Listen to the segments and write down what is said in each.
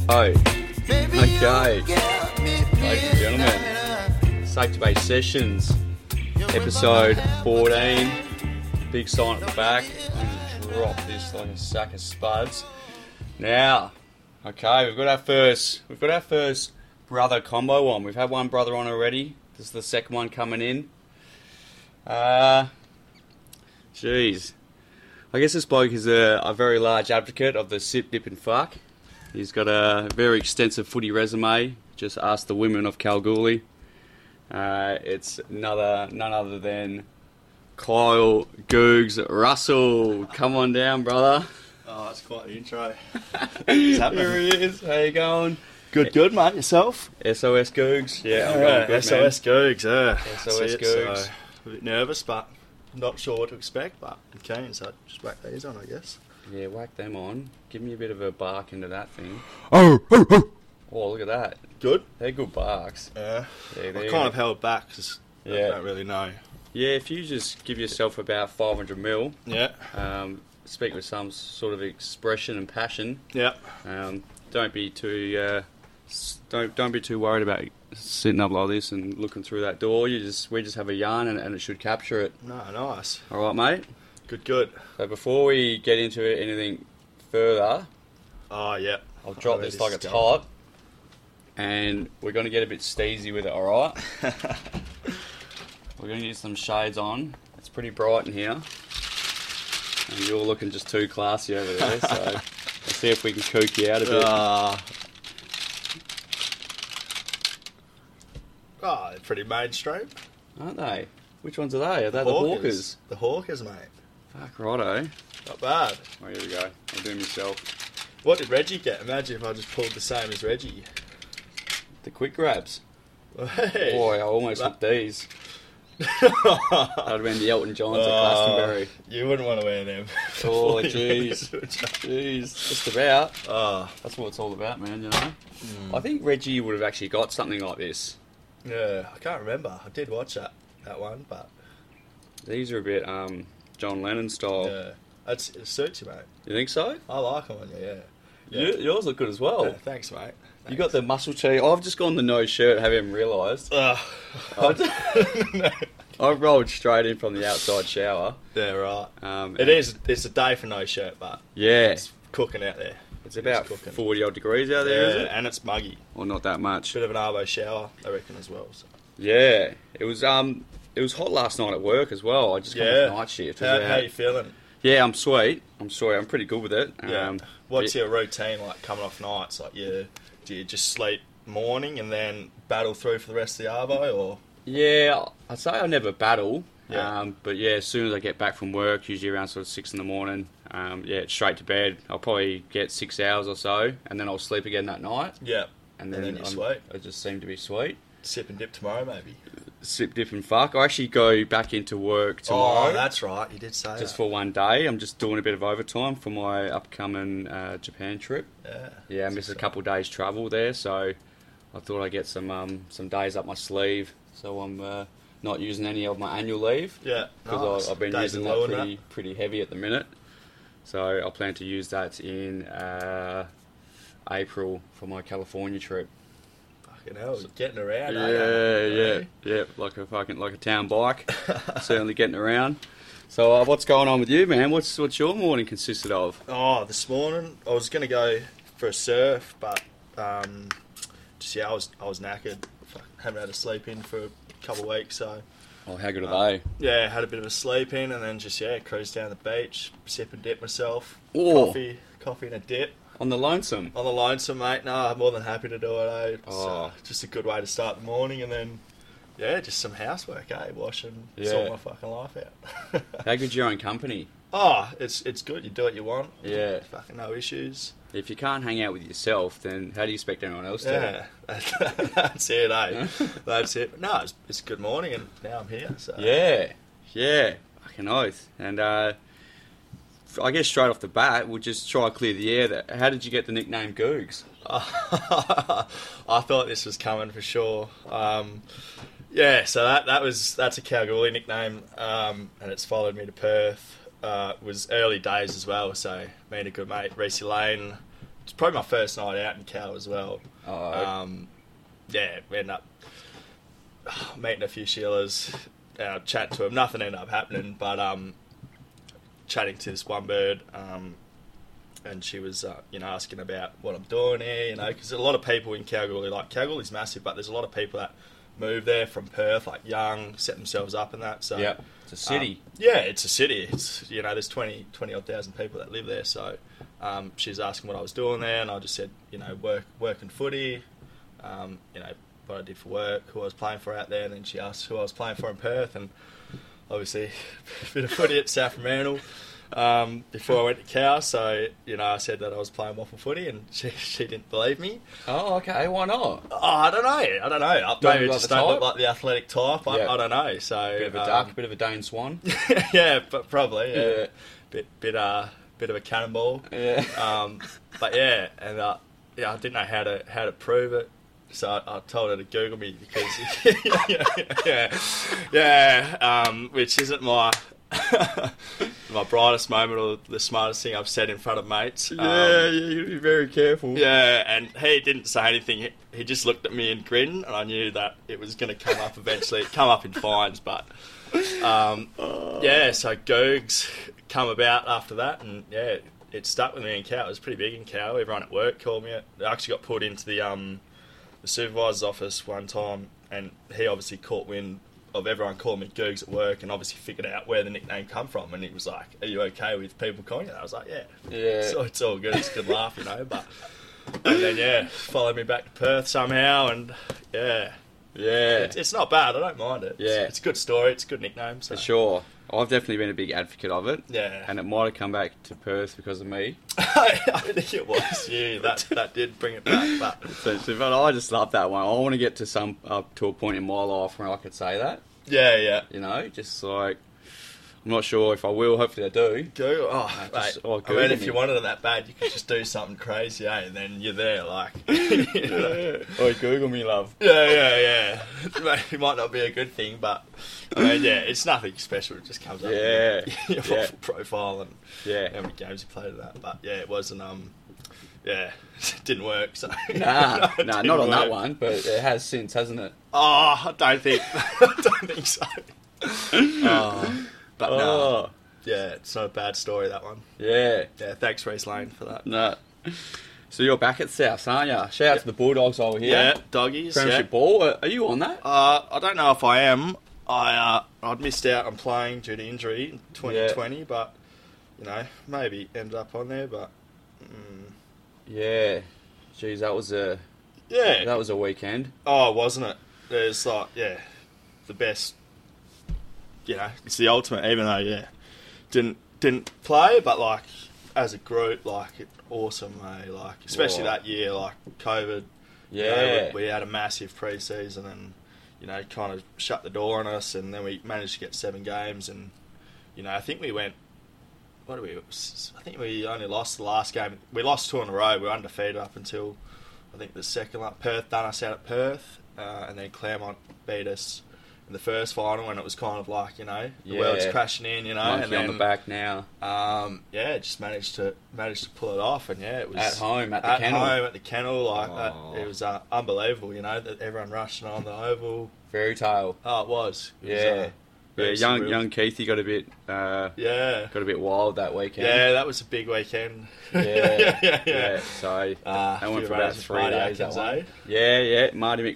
Oh, okay. Ladies and gentlemen, Safe Debate Sessions, episode 14. Big sign at the back. I'm going to drop this like a sack of spuds. Now, okay, we've got our first brother combo on. We've had one brother on already. This is the second one coming in. Jeez. I guess this bloke is a very large advocate of the sip, dip and fuck. He's got a very extensive footy resume. Just ask the women of Kalgoorlie. It's none other than Kyle Googs Russell. Come on down, brother. Oh, that's quite the intro. Here he is. How you going? Good, mate. Yourself? SOS Googs. Yeah, I'm going good, SOS Googs, yeah. SOS Googs. So, a bit nervous, but not sure what to expect, but I'm keen, so just whack these on, I guess. Yeah, whack them on. Give me a bit of a bark into that thing. Oh, Oh, look at that. Good? They're good barks. Yeah. Yeah, I kind of held back because I Yeah. don't really know. Yeah, if you just give yourself about 500 mil, Yeah. speak with some sort of expression and passion. Yeah. Don't be too don't be too worried about sitting up like this and looking through that door. We just have a yarn and it should capture it. No, nice. All right, mate. Good. So before we get into anything further, Oh, yeah. I'll drop this like it's hot, and we're going to get a bit steezy with it. All right. We're going to get some shades on. It's pretty bright in here, and you're looking just too classy over there. So let's see if we can kook you out a bit. They're pretty mainstream. Aren't they? Which ones are they? Are they the Hawkers? The Hawkers, mate. Fuck, righto. Not bad. Oh, here we go. I'll do it myself. What did Reggie get? Imagine if I just pulled the same as Reggie. The quick grabs. Hey. Boy, I almost took these. That would have been the Elton Johns at Glastonbury. You wouldn't want to wear them. Oh, jeez. Jeez. Just about. Oh. That's what it's all about, man, you know? I think Reggie would have actually got something like this. Yeah, I can't remember. I did watch that one, but... These are a bit John Lennon style. Yeah. It suits you, mate. You think so? I like them on you, yeah. Yours look good as well. Yeah, thanks, mate. You got the muscle tee. I've just gone the no shirt, haven't realised. No. I rolled straight in from the outside shower. Yeah, right. It's a day for no shirt, but yeah, it's cooking out there. It's about 40 odd degrees out there, is it? And it's muggy. Or not that much. Bit of an arvo shower, I reckon, as well. So. Yeah, it was hot last night at work as well. I just got off night shift. How you feeling? Yeah, I'm sweet. I'm pretty good with it. What's your routine like coming off nights? Like, do you just sleep morning and then battle through for the rest of the arvo, or? Yeah, I'd say I never battle. Yeah. But yeah, as soon as I get back from work, usually around sort of 6 in the morning, it's straight to bed. I'll probably get 6 hours or so, and then I'll sleep again that night. Yeah. And then you're sweet. I just seem to be sweet. Sip and dip tomorrow, maybe. Sip, dip and fuck. I actually go back into work tomorrow. Oh, that's right. You did say just for one day. I'm just doing a bit of overtime for my upcoming Japan trip. Yeah, I missed a couple of days travel there, so I thought I'd get some days up my sleeve. So I'm not using any of my annual leave. Yeah, because I've been using that pretty heavy at the minute. So I plan to use that in April for my California trip. Fucking hell, getting around. Yeah, like a town bike. Certainly getting around. So what's going on with you, man? What's your morning consisted of? Oh, this morning I was going to go for a surf, but I was knackered. Haven't had a sleep in for a couple of weeks, so. Oh, how good are they? Yeah, had a bit of a sleep in, and then cruised down the beach, sip and dip myself. Oh. Coffee and a dip. On the lonesome? On the lonesome, mate. No, I'm more than happy to do it, eh? Oh. Just a good way to start the morning, and then, just some housework, eh? Wash and sort my fucking life out. How good's your own company? Oh, it's good. You do what you want. Yeah. Fucking no issues. If you can't hang out with yourself, then how do you expect anyone else to? Yeah, that's it, eh? That's it. But no, it's a good morning, and now I'm here. So. Yeah. Fucking oath. And I guess straight off the bat, we'll just try to clear the air. How did you get the nickname Googs? I thought this was coming for sure. So that's a Kalgoorlie nickname, and it's followed me to Perth. Was early days as well, so me and a good mate, Reese Lane, it's probably my first night out in Cal as well. Oh, Yeah, we ended up meeting a few Sheilas, chatting to them. Nothing ended up happening, but chatting to this one bird, and she was, asking about what I'm doing here, because a lot of people in Kalgoorlie, like Kalgoorlie's massive, but there's a lot of people that move there from Perth, like young, set themselves up and that. So yeah, it's a city. it's a city. It's there's 20 odd thousand people that live there. So she's asking what I was doing there, and I just said, working footy, what I did for work, who I was playing for out there, and then she asked who I was playing for in Perth, and obviously a bit of footy at South Fremantle before I went to Cow. So I said that I was playing waffle footy, and she didn't believe me. Oh, okay. Why not? Oh, I don't know. Maybe it just don't look like the athletic type. Yeah. I don't know. So Bit of a duck, bit of a Dane Swan. yeah, but probably. Yeah. Yeah. Bit of a cannonball. Yeah. But yeah, and I didn't know how to prove it. So I told her to Google me because, which isn't my my brightest moment or the smartest thing I've said in front of mates. You be very careful. Yeah, and he didn't say anything. He just looked at me and grinned, and I knew that it was going to come up eventually. It come up in fines, but so Googs come about after that, and it stuck with me in Cow. It was pretty big in Cow. Everyone at work called me it. I actually got put into the supervisor's office one time, and he obviously caught wind of everyone calling me Googs at work, and obviously figured out where the nickname come from, and he was like, "Are you okay with people calling you that?" I was like, "Yeah." So it's all good. It's a good laugh, but and then followed me back to Perth somehow, and it's not bad. I don't mind it. It's a good story. It's a good nickname. So. For sure. I've definitely been a big advocate of it. Yeah. And it might have come back to Perth because of me. I think it was you that did bring it back. But But I just love that one. I want to get to a point in my life where I could say that. Yeah. Just like, I'm not sure if I will. Hopefully I do. Google. Oh, mate. I mean, if you wanted it that bad, you could just do something crazy, and then you're there, like. Oh, Google me, love. Yeah. It might not be a good thing, but I mean, it's nothing special. It just comes up. Your profile and how many games you played of that. But it wasn't. It didn't work. So nah, not on that one. But it has since, hasn't it? Oh, I don't think so. But no. Yeah, it's not a bad story, that one. Yeah. Yeah, thanks, Reece Lane, for that. No. So you're back at Souths, aren't you? Shout out to the Bulldogs over here. Yeah, doggies. Premiership ball. Are you on that? I don't know if I am. I'd missed out on playing due to injury in 2020, but, maybe ended up on there, but... Yeah. Jeez, that was a... Yeah. That was a weekend. Oh, wasn't it? There's, the best... it's the ultimate, even though, didn't play, but, as a group, awesome, especially that year, COVID. Yeah. We had a massive pre-season and, kind of shut the door on us, and then we managed to get 7 games, and, I think we went... I think we only lost the last game. We lost 2 in a row. We were undefeated up until, I think, the second one. Perth done us out at Perth, and then Claremont beat us in the first final, and it was kind of the world's crashing in, Monkey and then on the back now. Just managed to pull it off, and it was at home at the kennel. It was unbelievable, that everyone rushing on the oval. Fairy tale. Oh, it was. Young Keithy got a bit wild that weekend. Yeah, that was a big weekend. Yeah. So that went for about 3 days. That one. Yeah. Marty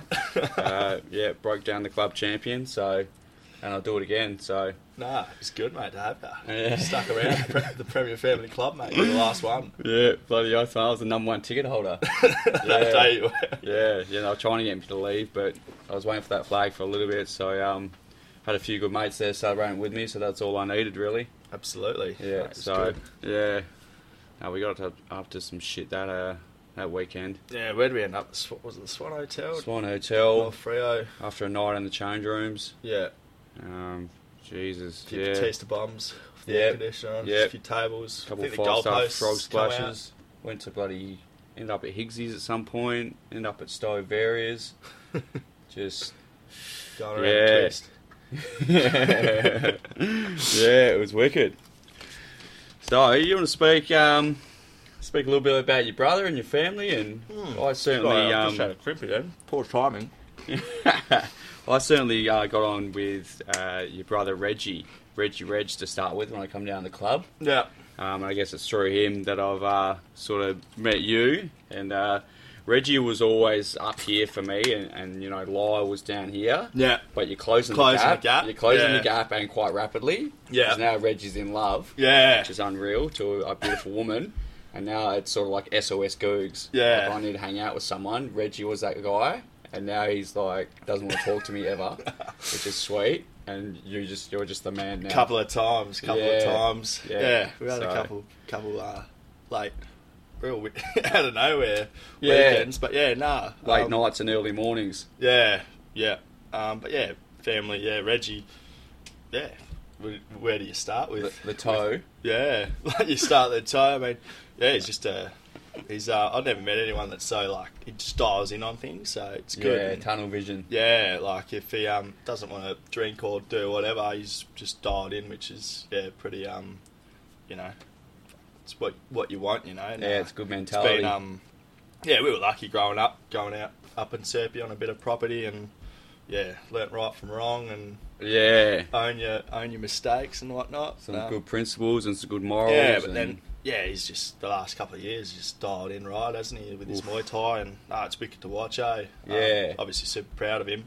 McFly. Broke down the club champion. So, and I'll do it again. So. Nah, it's good, mate, to have you. Yeah. Stuck around the Premier Family Club, mate. You're the last one. Yeah, bloody oath. I was the #1 ticket holder. That day you were. Yeah. They were trying to get me to leave, but I was waiting for that flag for a little bit. So, had a few good mates there celebrating with me, so that's all I needed, really. Absolutely. Yeah. Mate, so good. We got up to some shit that weekend. Yeah. Where did we end up? Was it the Swan Hotel? Swan Hotel. Oh, Freo. After a night in the change rooms. Yeah. Jesus. A few taster bombs. The air conditioner. A few tables. A couple of 5-star frog splashes. Went to ended up at Higgsy's at some point. Ended up at Stowe Various. Just going around the twist. It was wicked. So, you want to speak speak a little bit about your brother and your family, and I certainly I just had a crimpy then. Poor timing. I certainly got on with your brother Reggie Reg to start with when I come down to the club. Yeah. And I guess it's through him that I've sort of met you. And Reggie was always up here for me, and you know, Lyle was down here. Yeah. But you're closing the gap. You're closing the gap, and quite rapidly. Yeah. Because now Reggie's in love. Yeah. Which is unreal to a beautiful woman. And now it's sort of like SOS Googs. Yeah. Like I need to hang out with someone. Reggie was that guy. And now he's like, doesn't want to talk to me ever. Which is sweet. And you're just the man now. Couple of times. Yeah. We had a couple late, real out of nowhere weekends. But yeah, nah. Late nights and early mornings. Yeah. But yeah, family, Reggie. Yeah. Where do you start with? The toe. Yeah. Like you start the toe. I mean, yeah, he's just I've never met anyone that's so, like, he just dials in on things, so it's good. Yeah, tunnel vision. Yeah, like, if he doesn't want to drink or do whatever, he's just dialed in, which is, pretty, you know, it's what you want, you know. And, it's good mentality. It's been, we were lucky growing up, going out up in Serpy on a bit of property, and, learnt right from wrong, and own your mistakes and whatnot. Some good principles and some good morals. Yeah, but then... Yeah, he's just, the last couple of years, just dialed in right, hasn't he, with his Muay Thai, and it's wicked to watch, eh? Yeah. Obviously super proud of him.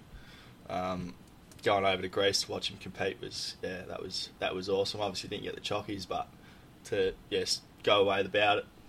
Going over to Greece to watch him compete was awesome. Obviously didn't get the chockies, but to, go about it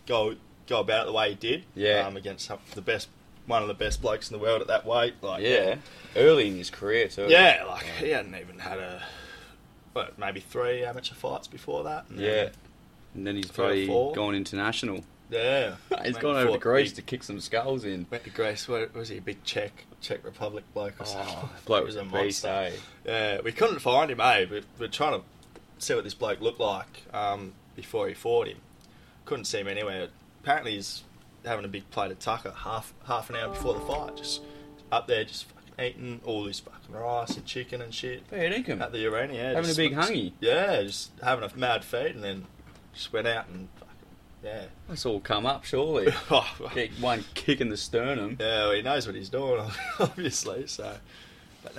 the way he did, against one of the best blokes in the world at that weight. Like, early in his career too. Yeah, like, he hadn't even had maybe 3 amateur fights before that. And then he's probably gone international. Yeah. He's gone over to Greece to kick some skulls in. Went to Greece, what was he, a big Czech Republic bloke or something? Bloke was a monster. Yeah, we couldn't find him, we're trying to see what this bloke looked like before he fought him. Couldn't see him anywhere. Apparently he's having a big plate of tucker half an hour before the fight, just up there, just fucking eating all this fucking rice and chicken and shit. Yeah, dinkum. At the arena, having a big hungy. Yeah, just having a mad feed, and then just went out and that's all come up, surely. Get one kick in the sternum. Yeah, well, he knows what he's doing, obviously. So, but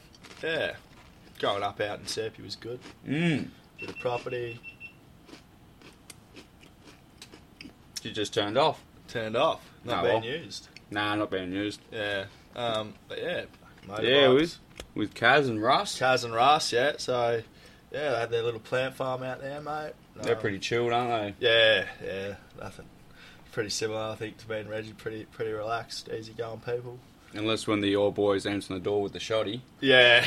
growing up out in Serpy was good. Bit of property. You just turned off. Not being used. Nah, not being used. Yeah. But with Kaz and Russ. So, they had their little plant farm out there, mate. They're pretty chilled, aren't they? Yeah, nothing. Pretty similar, I think, to me and Reggie. Pretty relaxed, easy-going people. Unless when the old boys answer the door with the shotty. Yeah.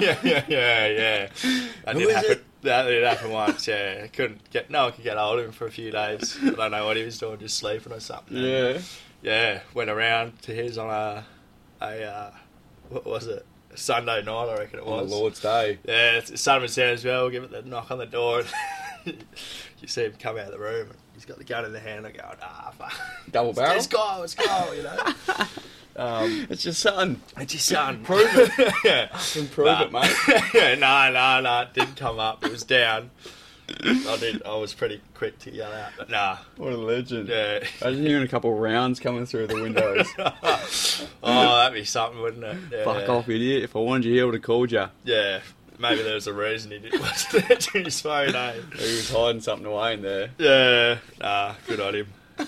That did happen once, yeah. No one could get hold of him for a few days. I don't know what he was doing, just sleeping or something. Yeah, went around to his on a what was it? A Sunday night, I reckon it was. On the Lord's Day. Yeah, it's Son of a Sam as well. Give it the knock on the door. You see him come out of the room, and he's got the gun in the hand. I go, fuck. Double barrel? Let's go, you know. It's your son. Prove it. Prove it, mate. No, it didn't come up. It was down. I was pretty quick to yell out, but nah. What a legend. Yeah. Imagine hearing a couple of rounds coming through the windows. That'd be something, wouldn't it? Yeah. Fuck off, idiot. If I wanted you, he would have called you. Yeah. Maybe there was a reason he wasn't there to his phone, eh? He was hiding something away in there. Yeah. Nah, good on him.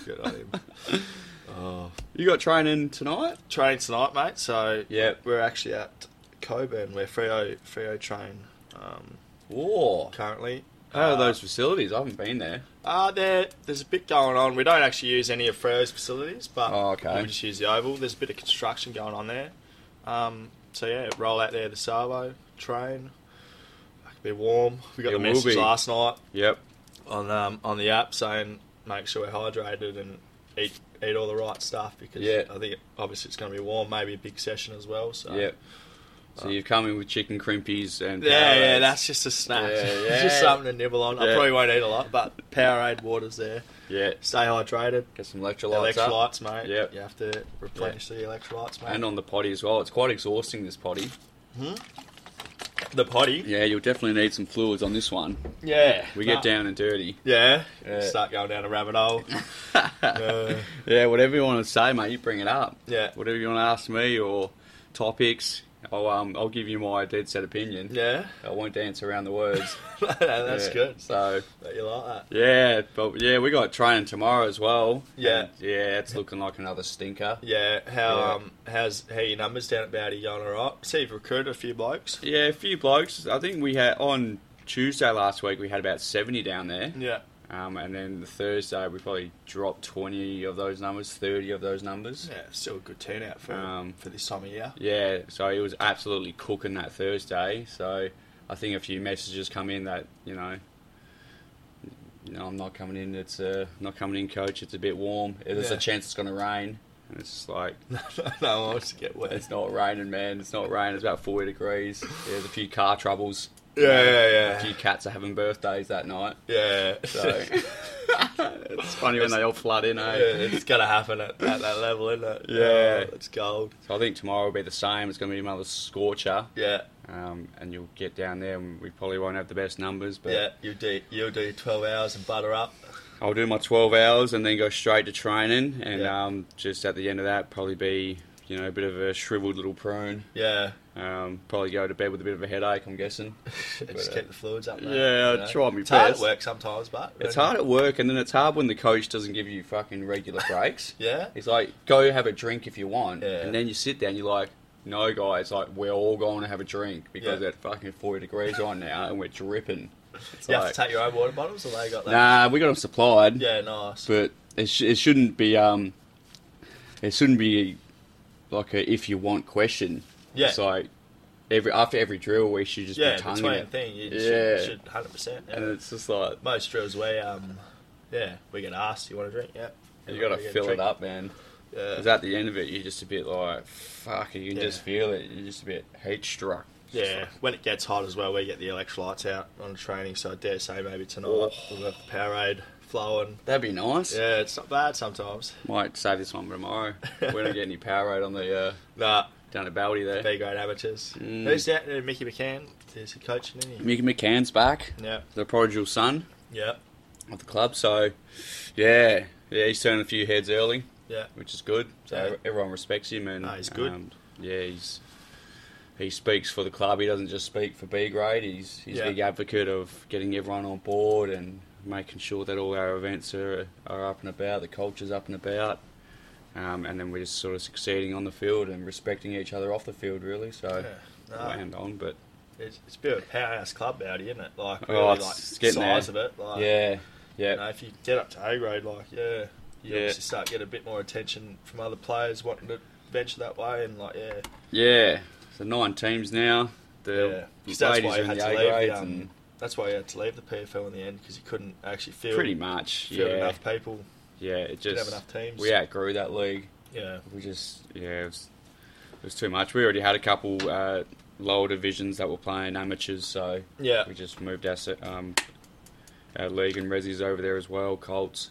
You got training tonight? Training tonight, mate. So we're actually at Coburn, where Freo train currently. How are those facilities? I haven't been there. There's a bit going on. We don't actually use any of Freo's facilities, but we just use the Oval. There's a bit of construction going on there. Roll out there the Savo, train. It can be warm. We got the message last night. Yep. On the app saying make sure we're hydrated and eat all the right stuff, because I think obviously it's going to be warm. Maybe a big session as well. So So you've come in with chicken crimpies and Powerade. That's just a snack. It's just something to nibble on. I probably won't eat a lot, but Powerade water's there. Yeah. Stay hydrated. Get some electrolytes mate. Yep. You have to replenish the electrolytes, mate. And on the potty as well. It's quite exhausting, this potty. The potty. Yeah, you'll definitely need some fluids on this one. Yeah. We get down and dirty. Yeah. Yeah. Start going down a rabbit hole. Yeah, whatever you want to say, mate, you bring it up. Yeah. Whatever you want to ask me or topics, I'll give you my dead set opinion. Yeah. I won't dance around the words. That's Yeah, good. So, That you like that. yeah, but yeah, we got training tomorrow as well. Yeah. And, yeah, it's looking like another stinker. Yeah. How your numbers down at Bowdy going alright? See you've recruited a few blokes. Yeah, a few blokes. I think we had on Tuesday last week we had about 70 down there. Yeah. And then the Thursday we probably dropped 20 of those numbers, 30 of those numbers. Yeah, still a good turnout for this time of year. Yeah, so it was absolutely cooking that Thursday. So I think a few messages come in that, I'm not coming in. It's not coming in, coach. It's a bit warm. There's a chance it's going to rain. And it's just like, No one wants to get wet. it's not raining, man. It's not raining. It's about 40 degrees. There's a few car troubles. Yeah. A few cats are having birthdays that night. Yeah. So it's funny when they all flood in, Yeah, eh? it's going to happen at that level, isn't it? Yeah. Oh, it's gold. So I think tomorrow will be the same. It's going to be another scorcher. Yeah. And you'll get down there and we probably won't have the best numbers. But Yeah, you'll do 12 hours and butter up. I'll do my 12 hours and then go straight to training. And Yeah. just at the end of that, probably be, a bit of a shriveled little prune. Yeah. Probably go to bed with a bit of a headache, I'm guessing. Just keep the fluids up there. Yeah, I'll try my It's hard best. at work sometimes, but... It's hard at work, and then it's hard when the coach doesn't give you fucking regular breaks. Yeah? He's like, go have a drink if you want. Yeah. And then you sit down, you're like, no, guys, like, we're all going to have a drink because Yeah. it's fucking 40 degrees on now and we're dripping. It's You have like, to take your own water bottles, or they got that? nah, we got them supplied. Yeah, nice. But it shouldn't be, like a if you want question. Yeah. It's like, after every drill, we should just Yeah, be tonguing between it. thing, you Yeah. should 100%. Yeah. And it's just like, Most drills we get asked, you want a drink? Yeah. you got to We get a fill it drink. up, man. Yeah. Because at the end of it, you're just a bit like, fuck, you can Yeah. just feel it. You're just a bit heat struck. Yeah, when it gets hot as well, we get the electrolytes out on training, so I dare say maybe tonight Oh. we'll have the Powerade flowing. That'd be nice. Yeah, it's not bad sometimes. Might say this one tomorrow. We don't get any Powerade on the Nah, down at Baldy there. B-grade amateurs. Mm. Who's that? Mickey McCann? Is he coaching, isn't he? Mickey McCann's back, Yeah. the prodigal son Yeah. of the club. So, yeah, he's turning a few heads early, Yeah. which is good. So Yeah. everyone respects him, and No, he's good. Yeah, he speaks for the club. He doesn't just speak for B grade. He's Yeah. a big advocate of getting everyone on board and making sure that all our events are up and about, the culture's up and about, and then we're just sort of succeeding on the field and respecting each other off the field, really. So Yeah. land on, but It's a bit of a powerhouse club out here, isn't it? Like, Oh, really, it's like, getting size there. of it. Like, yeah, You know, if you get up to A grade, like, you Yeah. obviously start getting a bit more attention from other players wanting to venture that way, and like, yeah. So 9 teams now. The Yeah. 'Cause that's ladies why are you in had the to A leave grades, the, and that's why you had to leave the PFL in the end, because you couldn't actually field pretty much, field yeah, enough people. yeah. It Didn't have just enough teams. we outgrew that league. Yeah. We just it was too much. We already had a couple lower divisions that were playing amateurs, so Yeah. we just moved our league and Resi's over there as well, Colts.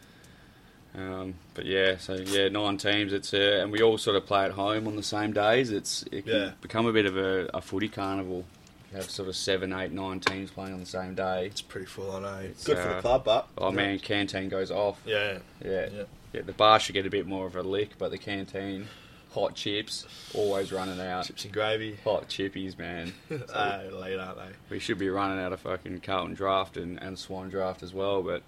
But yeah, so yeah, 9 teams. It's and we all sort of play at home on the same days. It can Yeah. become a bit of a footy carnival. You have sort of 7, 8, 9 teams playing on the same day. It's pretty full, I know. It's, Good for the club, but Oh man, canteen goes off. yeah, Yeah. Yeah. Yeah, the bar should get a bit more of a lick, but the canteen, hot chips, always running out. chips and gravy. Hot chippies, man. Late, aren't they? We should be running out of fucking Carlton Draft and Swan Draft as well, but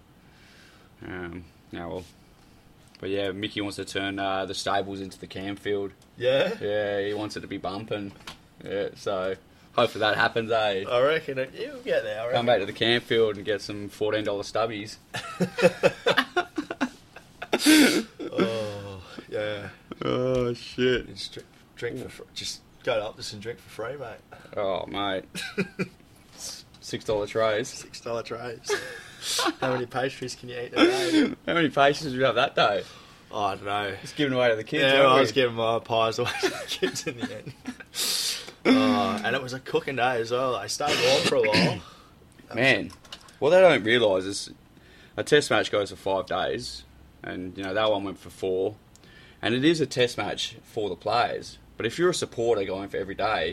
well. But yeah, Mickey wants to turn the stables into the Camfield. Yeah. Yeah, he wants it to be bumping. Yeah, so hopefully that happens, eh? I reckon you'll get there. I reckon. Come back to the Camfield and get some $14 stubbies. Oh, yeah. Oh shit! Just drink for free. Just go to Optus and drink for free, mate. Oh mate, $6 trays. $6 trays. How many pastries can you eat a day? How many patients did you have that day? Oh, I don't know. Just giving away to the kids. Yeah, weren't I we? was giving my pies away to the kids in the end. Oh, and it was a cooking day as well. I stayed warm for a while. Man, what they don't realise is a test match goes for 5 days, and that one went for 4, and it is a test match for the players. But if you're a supporter going for every day,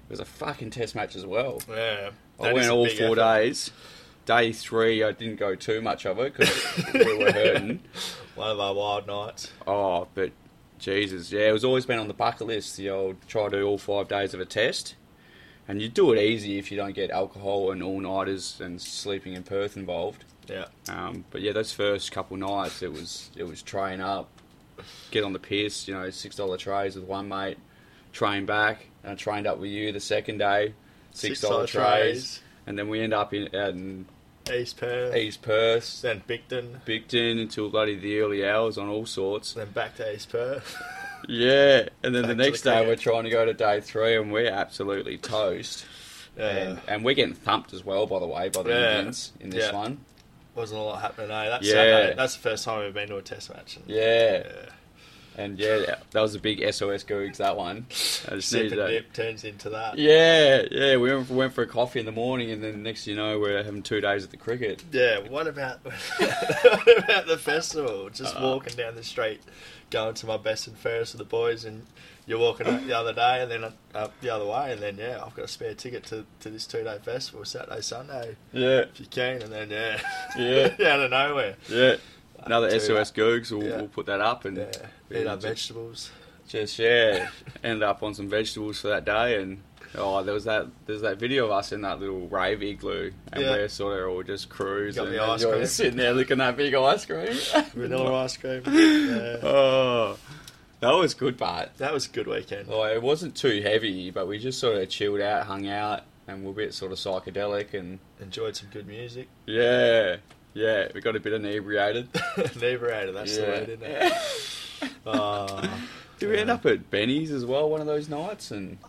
was a fucking test match as well. Yeah. I went all 4 days. Day 3, I didn't go too much of it because we were hurting. One of our wild nights. Oh, but Jesus, yeah, it was always been on the bucket list. The old try to do all 5 days of a test, and you do it easy if you don't get alcohol and all-nighters and sleeping in Perth involved. Yeah. But yeah, those first couple nights, it was train up, get on the piss, $6 trays with one mate, train back, and I trained up with you the second day, $6 trays, and then we end up out in East Perth. Then Bigton until bloody the early hours on all sorts. Then back to East Perth. Yeah, and then the next day we're trying to go to day 3 and we're absolutely toast. Yeah. And we're getting thumped as well, by the way, by the Indians in this one. Wasn't a lot happening, eh? That's Saturday. That's the first time we've been to a test match. And that was a big SOS Googs, that one. Sip and dip turns into that. Yeah, we went for a coffee in the morning and then next thing you know, we're having 2 days at the cricket. Yeah, what about the festival? Just walking down the street, going to my best and fairest with the boys, and you're walking up the other day and then up the other way, and then, I've got a spare ticket to this 2-day festival, Saturday, Sunday. Yeah. If you can, and then, Yeah. out of nowhere. Yeah. Another SOS Googs, we'll put that up and eat our vegetables. End up on some vegetables for that day, and there's that video of us in that little rave igloo, and we're sort of all just cruising. Got the ice cream. Sitting there looking at that big ice cream, vanilla ice cream. Yeah. Oh, that was good, but that was a good weekend. It wasn't too heavy, but we just sort of chilled out, hung out, and we're a bit sort of psychedelic and enjoyed some good music. Yeah, we got a bit inebriated. Inebriated, that's the word, isn't it? Did we end up at Benny's as well one of those nights? And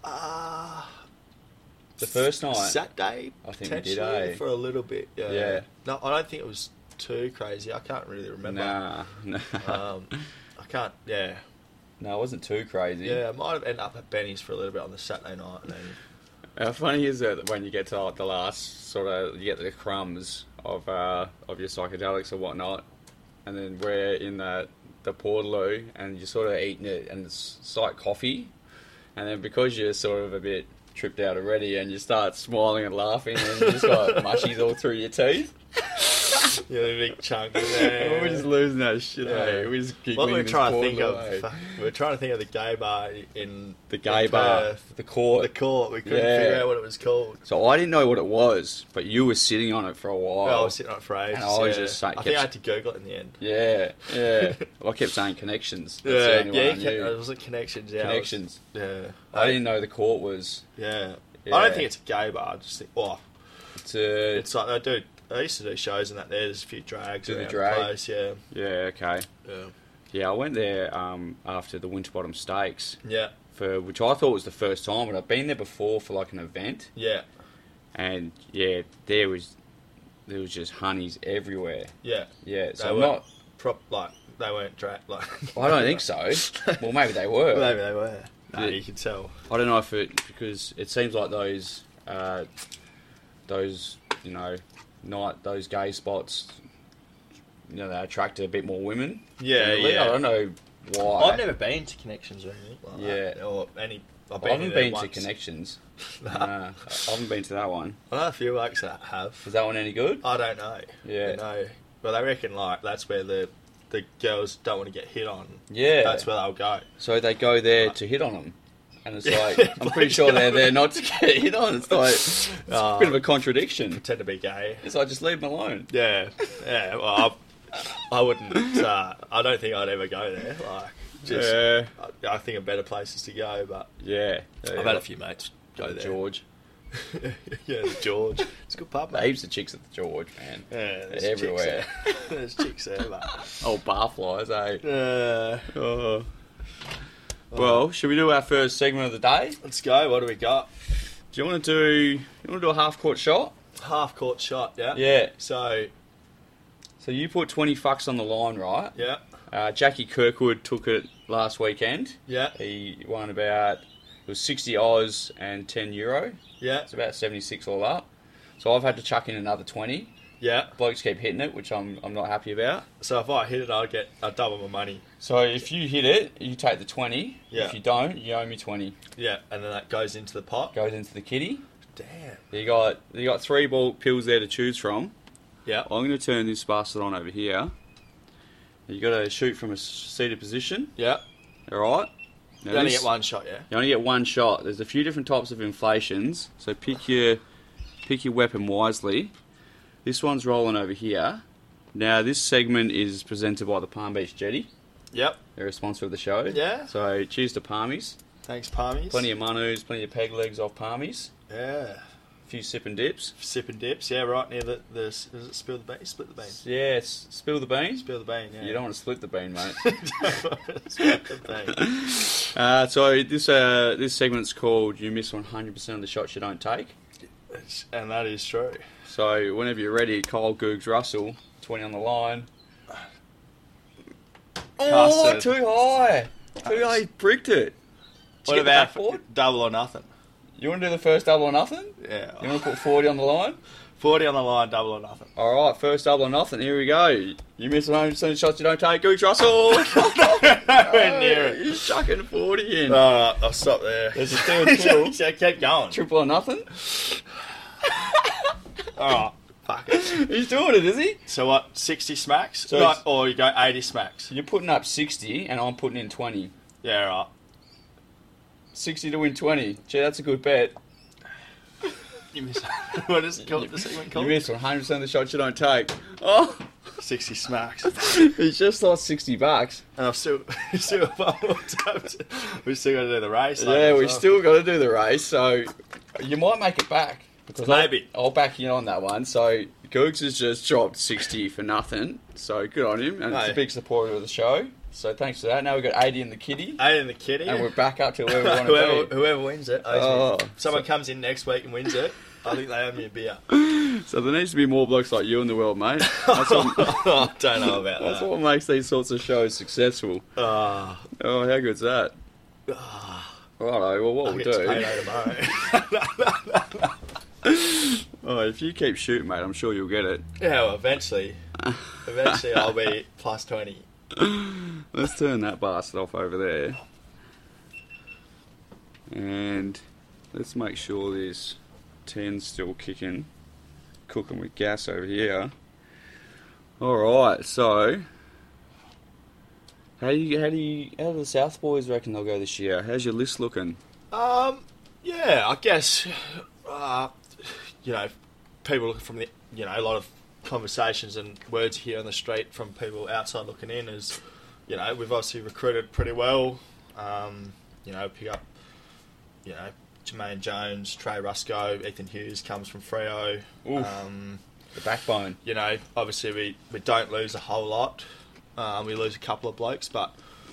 the first night, Saturday, I think we did, for a little bit. Yeah. No, I don't think it was too crazy. I can't really remember. Nah. I can't. Yeah. No, it wasn't too crazy. Yeah, I might have ended up at Benny's for a little bit on the Saturday night. And then... How funny is it when you get to the last you get the crumbs of your psychedelics or whatnot, and then we're in the Portaloo and you're sort of eating it and it's like coffee, and then because you're sort of a bit tripped out already and you start smiling and laughing and you just got mushies all through your teeth. Yeah, the big chunk in there. We're just losing that shit. We're just giggling. What we're trying to think of, we're trying to think of the gay bar in the court. The court. We couldn't figure out what it was called. So I didn't know what it was, but you were sitting on it for a while. Well, I was sitting on it for ages. And I was just saying, I think I had to Google it in the end. Yeah. Well, I kept saying connections. That's it was like connections. Yeah, connections. I didn't know the court was. Yeah. I don't think it's a gay bar. I just think, it's like I used to do shows and that. There's a few drags around the place. Yeah. Yeah. Okay. Yeah, I went there after the Winterbottom Stakes. Yeah. Which I thought was the first time, but I've been there before for like an event. Yeah. And there was just honeys everywhere. Yeah. Yeah. So I'm not they weren't dragged. I don't think so. Well, maybe they were. Maybe they were. No, you can tell. I don't know if because it seems like those those gay spots, they attract a bit more women. Yeah. I don't know why. I've never been to Connections or anything like that. Or any. I haven't been to Connections. Nah, I haven't been to that one. I know a few blokes that have. Is that one any good? I don't know. Yeah. No. But they reckon that's where the girls don't want to get hit on. Yeah. That's where they'll go. So they go there to hit on them. And it's like, I'm pretty sure they're there not to get hit on. It's like, it's a bit of a contradiction. Pretend to be gay. It's like, just leave them alone. Yeah. Well, I wouldn't, I don't think I'd ever go there. I think of better places to go, but... Yeah. I've had a few mates go there. George. Yeah, the George. It's a good pub, mate. Heaps of chicks at the George, man. Yeah, there's they're everywhere. There's chicks there, mate. Oh, barflies, eh? Well, should we do our first segment of the day? Let's go. What do we got? Do you want to do a half-court shot? Half-court shot, yeah. Yeah. So you put 20 fucks on the line, right? Yeah. Jackie Kirkwood took it last weekend. Yeah. He won it was 60 Oz and €10. Yeah. It's about 76 all up. So I've had to chuck in another 20. Yeah. Blokes keep hitting it, which I'm not happy about. So if I hit it, I'll double my money. So if you hit it, you take the 20. Yeah. If you don't, you owe me 20. Yeah, and then that goes into the pot. Goes into the kitty. Damn. You got 3 ball pills there to choose from. Yeah. I'm going to turn this bastard on over here. You got to shoot from a seated position. Yeah. All right. Now You only get one shot, yeah? You only get one shot. There's a few different types of inflations, so pick your weapon wisely. This one's rolling over here. Now, this segment is presented by the Palm Beach Jetty. Yep. They're a sponsor of the show. Yeah. So, cheers to Palmies. Thanks, Palmies. Plenty of manus, plenty of peg legs off Palmies. Yeah. A few sip and dips. Sip and dips, yeah, right near the does it spill the bean? Split the bean. Yeah, spill the bean. Spill the bean, yeah. You don't want to split the bean, mate. Split the bean. So, this segment's called You Miss 100% of the Shots You Don't Take. And that is true. So, whenever you're ready, Kyle Googs Russell, 20 on the line. Oh, Custard. too high. Too high, he bricked it. Did What you get the about backboard? double or nothing? You want to do the first double or nothing? Yeah. You want to put 40 on the line? 40 on the line, double or nothing. Alright, first double or nothing. Here we go. You miss 100% of shots you don't take. Googs Russell. Nowhere near it. You're chucking 40 in. Alright, I'll stop there. There's a third kill. Yeah, keep going. Triple or nothing. Alright, fuck it. He's doing it, is he? So what, 60 smacks? So No, it's- or you go 80 smacks? You're putting up 60 and I'm putting in 20. Yeah, right. 60 to win 20. Gee, that's a good bet. You miss. What is it called? The segment You called? miss 100% of the shots you don't take. Oh, 60 smacks. he's just lost $60. And I've still we still got to do the race. Yeah, later we as well. still got to do the race, so you might make it back. Because Maybe. I'll back you on that one. So Googs has just dropped 60 for nothing. So good on him, and it's Hey. a big supporter of the show. So thanks for that. Now we've got 80 in the kitty, 8 in the kitty. and we're back up to where we want to whoever, be. whoever wins it. Oh, If someone comes in next week and wins it, I think they owe me a beer. So there needs to be more blokes like you in the world, mate. That's I don't know about that's that. what makes these sorts of shows successful. Ah, Oh, how good's that? Righto, well, what I'll we'll get to do... payday tomorrow. Oh, if you keep shooting, mate, I'm sure you'll get it. Yeah, well, eventually I'll be plus 20. Let's turn that bastard off over there. And let's make sure this 10's still cooking with gas over here. Alright, so how do the South boys reckon they'll go this year? How's your list looking? Yeah, I guess, people looking from the, a lot of conversations and words here on the street from people outside looking in is, we've obviously recruited pretty well. Pick up, Jermaine Jones, Trey Rusco, Ethan Hughes comes from Freo. Oof. The backbone. Obviously we don't lose a whole lot. We lose a couple of blokes, but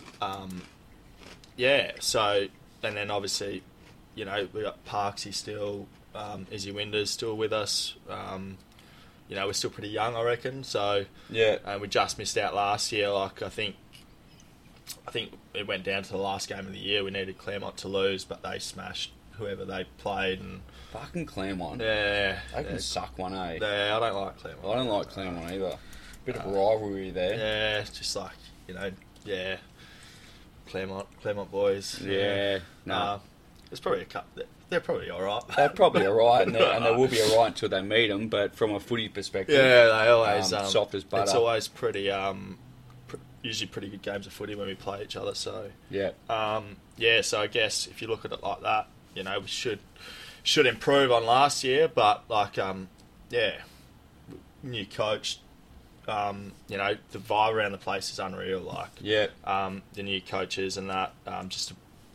so, and then obviously, we got Parksy still, Izzy Winders still with us. We're still pretty young, I reckon. So Yeah. and we just missed out last year. Like I think it went down to the last game of the year. We needed Claremont to lose, but they smashed whoever they played, and Fucking Claremont. yeah, They can suck one, eh? I don't like Claremont. I don't like Claremont either. Bit of rivalry there. Yeah, it's just like Claremont boys. Yeah. No. It's probably a cup. They're probably all right. They're probably alright, and they will be alright until they meet them, but from a footy perspective, Yeah, they always soft as butter. It's always pretty usually pretty good games of footy when we play each other. So yeah. so I guess if you look at it like that, we should improve on last year, but new coach. The vibe around the place is unreal. Like Yeah. the new coaches and that, just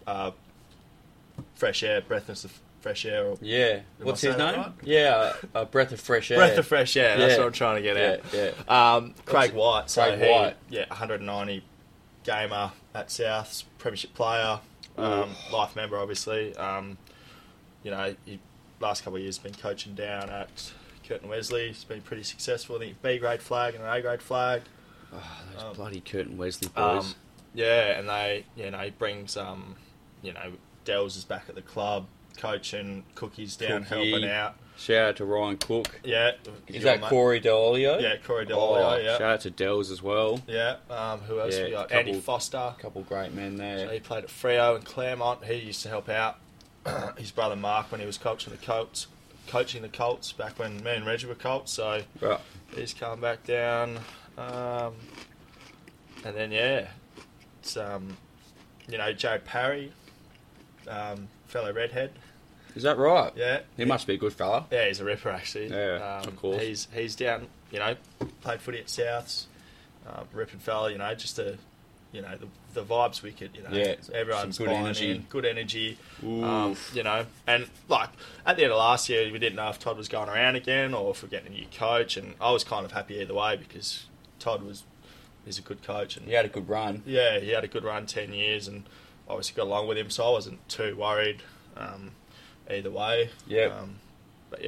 fresh air, breathless of fresh air. Or Yeah. Am What's I his saying name? that right? Yeah, a breath of fresh air. breath of fresh air. That's Yeah. what I'm trying to get at. Yeah. Craig White. So Craig White. 190 gamer at Souths, premiership player, life member, obviously. He last couple of years been coaching down at Curtin Wesley. He's been pretty successful. I think B grade flag and an A grade flag. Oh, those bloody Curtin Wesley boys. And they, he brings, Dells is back at the club, coaching, Cookie's down Cookie. helping out. Shout out to Ryan Cook. Yeah. Is that Corey D'Olio? Yeah, Corey D'Olio, yeah. Shout out to Dells as well. Yeah, who else we got? Andy Foster. A couple great men there. So he played at Freo and Claremont. He used to help out his brother Mark when he was coaching the Colts back when me and Reggie were Colts. So Right. he's come back down. And then, it's, Jared Parry, fellow redhead. Is that right? Yeah. He must be a good fella. Yeah, he's a ripper, actually. Yeah, of course. He's down, played footy at Souths, ripping fella, just the vibe's wicked, Yeah, everyone's some good buying energy. in, good energy, Oof. and like at the end of last year, we didn't know if Todd was going around again or if we're getting a new coach, and I was kind of happy either way because Todd he's a good coach, and He had a good run. yeah, he had a good run, 10 years, and obviously got along with him, so I wasn't too worried either way. Yep. But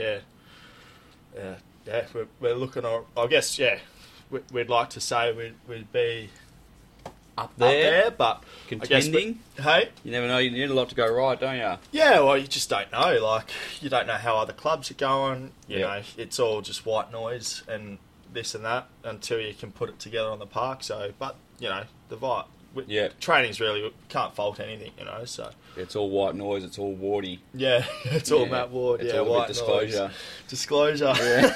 we're looking. I guess we'd like to say we'd be Up up there, but Contending. I guess, hey, You never know. You need a lot to go right, don't you? yeah, well, you just don't know. Like, you don't know how other clubs are going. You Yeah. know, it's all just white noise and this and that until you can put it together on the park. So, but the vibe. Yeah. Training's really can't fault anything. So It's all white noise. It's all warty. yeah, it's all Yeah. Matt Ward. It's yeah, all a bit white disclosure. noise. Disclosure.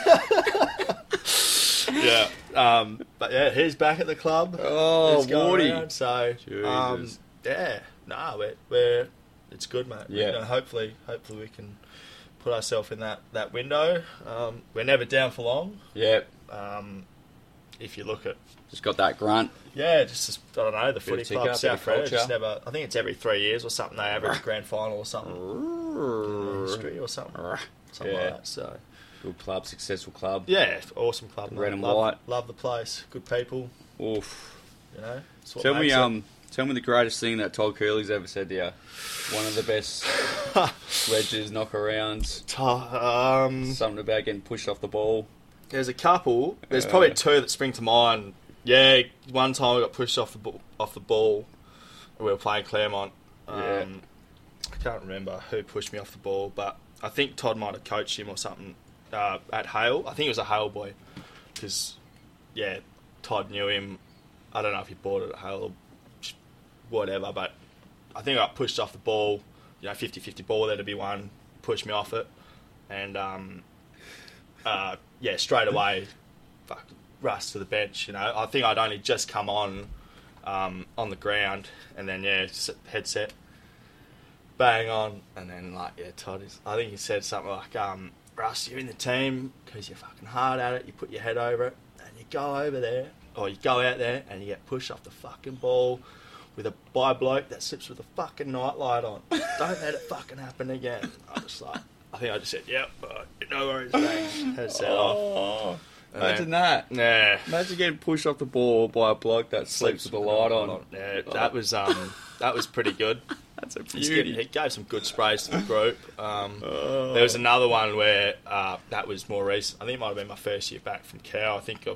Yeah. Yeah. But yeah, he's back at the club. Oh, He's going warty. around, so Jesus. we're it's good, mate. Yeah. Hopefully we can put ourselves in that window. We're never down for long. Yep. If you look at Just got that grunt. just I don't know, the Bit footy of tick club up, South bit of Freo culture. just never. I think it's every 3 years or something they average a grand final or something. History or something like Yeah. that. So Good club, successful club. yeah, awesome club. Red and love, white. Love the place. Good people. Oof. That's what Tell me, makes it. tell me the greatest thing that Todd Curley's ever said to you. One of the best wedges, knockarounds. Something about getting pushed off the ball. There's a couple. There's probably two that spring to mind. Yeah, one time I got pushed off the ball. We were playing Claremont. Yeah. I can't remember who pushed me off the ball, but I think Todd might have coached him or something at Hale. I think it was a Hale boy because Todd knew him. I don't know if he bought it at Hale or whatever, but I think I got pushed off the ball. 50-50 ball there to be one. Pushed me off it, and straight away, rush to the bench. I think I'd only just come on the ground, and then headset, bang on, and then Todd is. I think he said something like, "Russ, you're in the team because you're fucking hard at it. You put your head over it, and you go over there, or you go out there, and you get pushed off the fucking ball." With a by bloke that slips with a fucking nightlight on. Don't let it fucking happen again. I think I just said, yep, no worries, thanks. Headset off. Imagine that. Yeah. Imagine getting pushed off the ball by a bloke that sleeps with the light on. Yeah, that was pretty good. That's a He beauty. gave some good sprays to the group. There was another one where that was more recent. I think it might have been my first year back from Cow. I think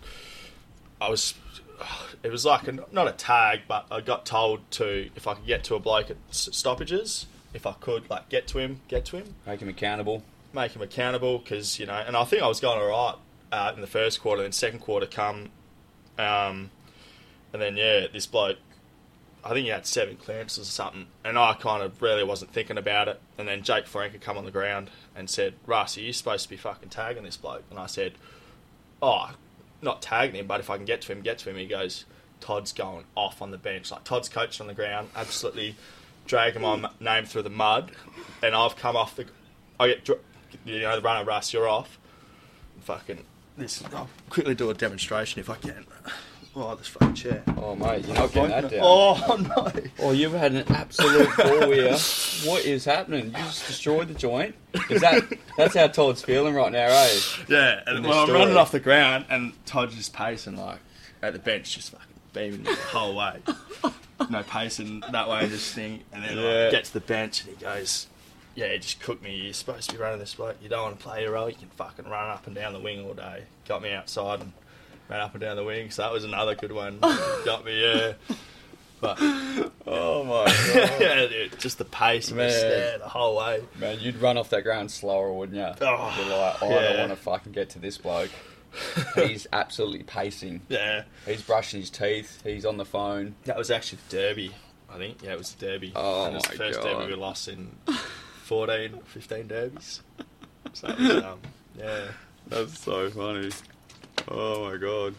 it was like not a tag, but I got told if I could get to a bloke at stoppages, if I could get to him. Make him accountable. Make him accountable, because, and I think I was going all right in the first quarter, then second quarter come, and then, this bloke, I think he had 7 clearances or something, and I kind of really wasn't thinking about it, and then Jake Frank had come on the ground and said, "Russ, are you supposed to be fucking tagging this bloke?" And I said, "Oh, not tagging him, but if I can get to him." He goes, "Todd's going off on the bench." Todd's coached on the ground, absolutely dragging my name through the mud, and I've come off the runner, "Russ, you're off." And I'll quickly do a demonstration if I can. Oh, this fucking chair. Oh, mate, you're not getting that down. Oh, no. Oh, you've had an absolute ball here. What is happening? You just destroyed the joint? That's how Todd's feeling right now, eh? Yeah, and this I'm story. running off the ground, and Todd's just pacing, at the bench, just fucking beaming the whole way. No pacing that way, just thing. And then I get to the bench, and he goes, "Yeah, just cook me. You're supposed to be running this bloke. You don't want to play your role. You can fucking run up and down the wing all day." Got me outside and ran up and down the wing, so that was another good one. Got me, But Oh my god. yeah, dude, just the pace, man, there the whole way. Man, you'd run off that ground slower, wouldn't you? Oh, You're like, I don't want to fucking get to this bloke. He's absolutely pacing. Yeah, He's brushing his teeth. He's on the phone. that was actually the Derby. I think it was the Derby. Oh, and it was the my first God. Derby we lost in 14, 15 derbies. So it was, yeah. That's so funny. Oh my god.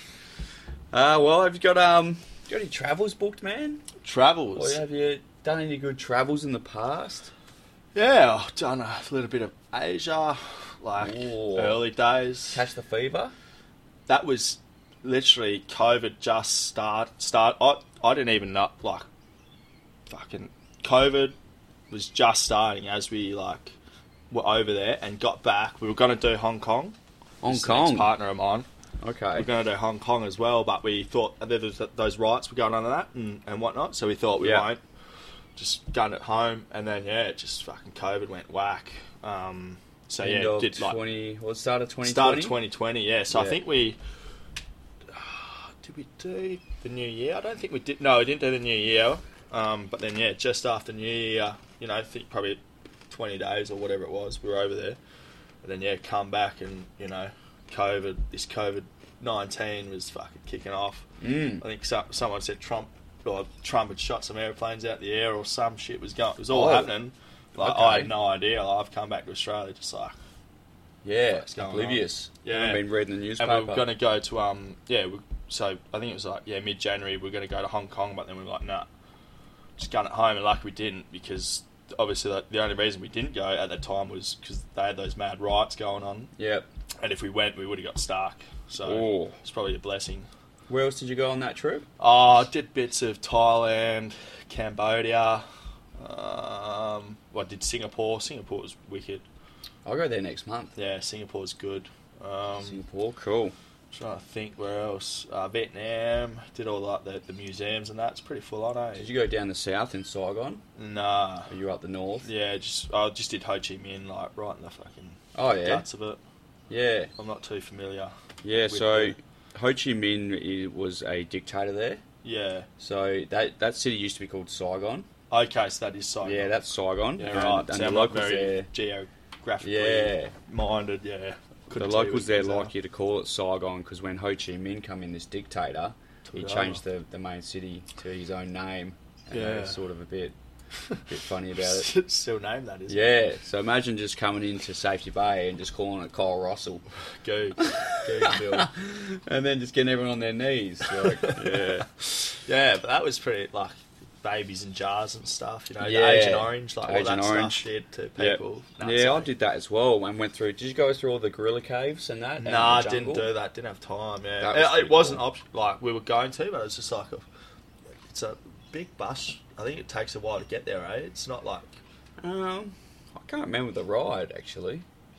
Well, have you got any travels booked, man? Travels. Or have you done any good travels in the past? Yeah, I've done a little bit of Asia, like Ooh. early days. Catch the fever? That was literally COVID just start. I didn't even know, like, fucking COVID was just starting as we like were over there and got back. We were going to do Hong Kong. Hong This is the Kong? next partner of mine. Okay. We were going to do Hong Kong as well, but we thought there was those riots were going on that and whatnot, so we thought we won't. Just gun at home, and then just fucking COVID went whack. So End of did like 20. Well, start of 2020. start of 2020. Yeah, so I Yeah. think we did we do the New Year? I don't think we did. No, we didn't do the New Year. But then just after New Year, I think probably 20 days or whatever it was, we were over there, and then come back and this COVID-19 was fucking kicking off. I think someone said Trump had shot some airplanes out the air or some shit was going. It was all happening. Like okay. I had no idea. Like, I've come back to Australia just like Yeah, what's going oblivious. on? Yeah. I've been reading the newspaper. And we were going to go to so I think it was like mid-January. We were going to go to Hong Kong, but then we were like nah, just gun at home. And like we didn't, because obviously the only reason we didn't go at that time was because they had those mad riots going on. Yep. And if we went, we would have got stuck. So Ooh. it's probably a blessing. Where else did you go on that trip? I did bits of Thailand, Cambodia. I did Singapore. Singapore was wicked. I'll go there next month. Yeah, Singapore's good. Singapore, cool. Trying to think where else. Vietnam. Did all like the museums and that. It's pretty full on, Did you go down the south in Saigon? Nah. Or you up the north? Yeah, I just did Ho Chi Minh, like right in the fucking Oh yeah. guts of it. Yeah. I'm not too familiar. Yeah. with So the- Ho Chi Minh was a dictator there. Yeah. So that city used to be called Saigon. Okay, so that is Saigon. Yeah, that's Saigon. Yeah, And- right. And So the I'm not locals very there. geographically Yeah. minded. Yeah. The Couldn't tell you locals what there it was, like you to call it Saigon because when Ho Chi Minh come in, this dictator, he Took it changed the main city to his own name. And they Yeah. were sort of a bit funny about it. Still name that, isn't it? Yeah, so imagine just coming into Safety Bay and just calling it Kyle Russell. Go. Bill. And then just getting everyone on their knees. Like, yeah. Yeah, but that was pretty, like, babies in jars and stuff, Yeah. the Agent Orange, like Agent what that Orange. stuff did to Yeah. people. Yeah, I did that as well and went through. Did you go through all the gorilla caves and that? and Nah, I the didn't jungle? do that. Didn't have time. That Yeah, was it pretty wasn't cool. like we were going to, but it was just like it's a big bus. I think it takes a while to get there. It's not like I can't remember the ride actually.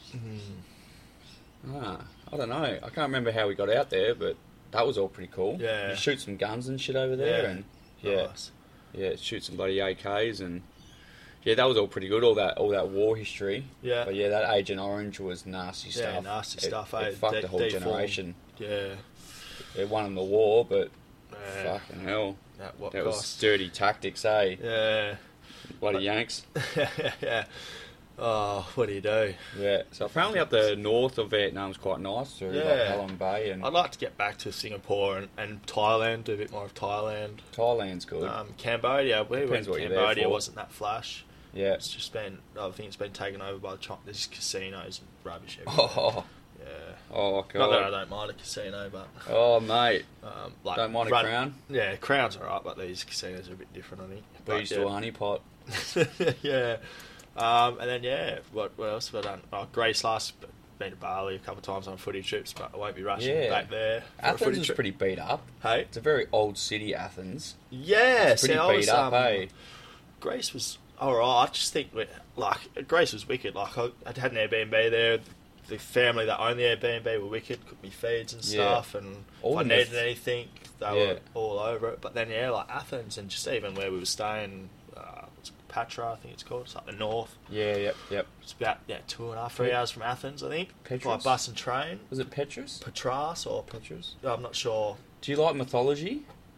I don't know. I can't remember how we got out there, but that was all pretty cool. Yeah. You shoot some guns and shit over there, Yeah. and nice. shoot some bloody AKs, and that was all pretty good. All that war history. Yeah. But yeah, that Agent Orange was nasty Yeah, stuff. nasty stuff, It eh? fucked the whole Deformed. generation. Yeah. It won them the war, but Yeah. fucking hell, At what that was cost? dirty tactics, eh? Yeah. Bloody Yanks. Yeah. Oh, what do you do? Yeah. So apparently up the north of Vietnam's quite nice through like Yeah. Halong Bay, and I'd like to get back to Singapore and Thailand, do a bit more of Thailand. Thailand's good. Cambodia, we went Depends to what you're there Cambodia, for. wasn't that flash. Yeah. It's just been, I think it's been taken over by the China. There's casinos and rubbish everywhere. Oh, Yeah. oh Not that I god. don't mind a casino, but Oh mate, like don't mind a crown. Yeah, Crown's alright, but these casinos are a bit different, I think. Bees to a honey pot. Yeah. And then what else have I done? Oh, Grace last been to Bali a couple of times on footy trips, but I won't be rushing Yeah. back there. For a Athens footy is trip. pretty beat up. Hey. It's a very old city, Athens. Yeah, It's pretty see, I beat was, up, eh? Grace was alright. I just think Grace was wicked. Like I had an Airbnb there. The family that owned the Airbnb were wicked. Cooked me feeds and Yeah. stuff, and All if I in the needed anything, they Yeah. were all over it. But then like Athens and just even where we were staying, it's Patra, I think it's called. It's like the north. Yeah, yep. It's about 2.5, 3 hours from Athens, I think. By Petrus? bus and train. Was it Petrus? Patras or Petrus. I'm not sure. Do you like mythology?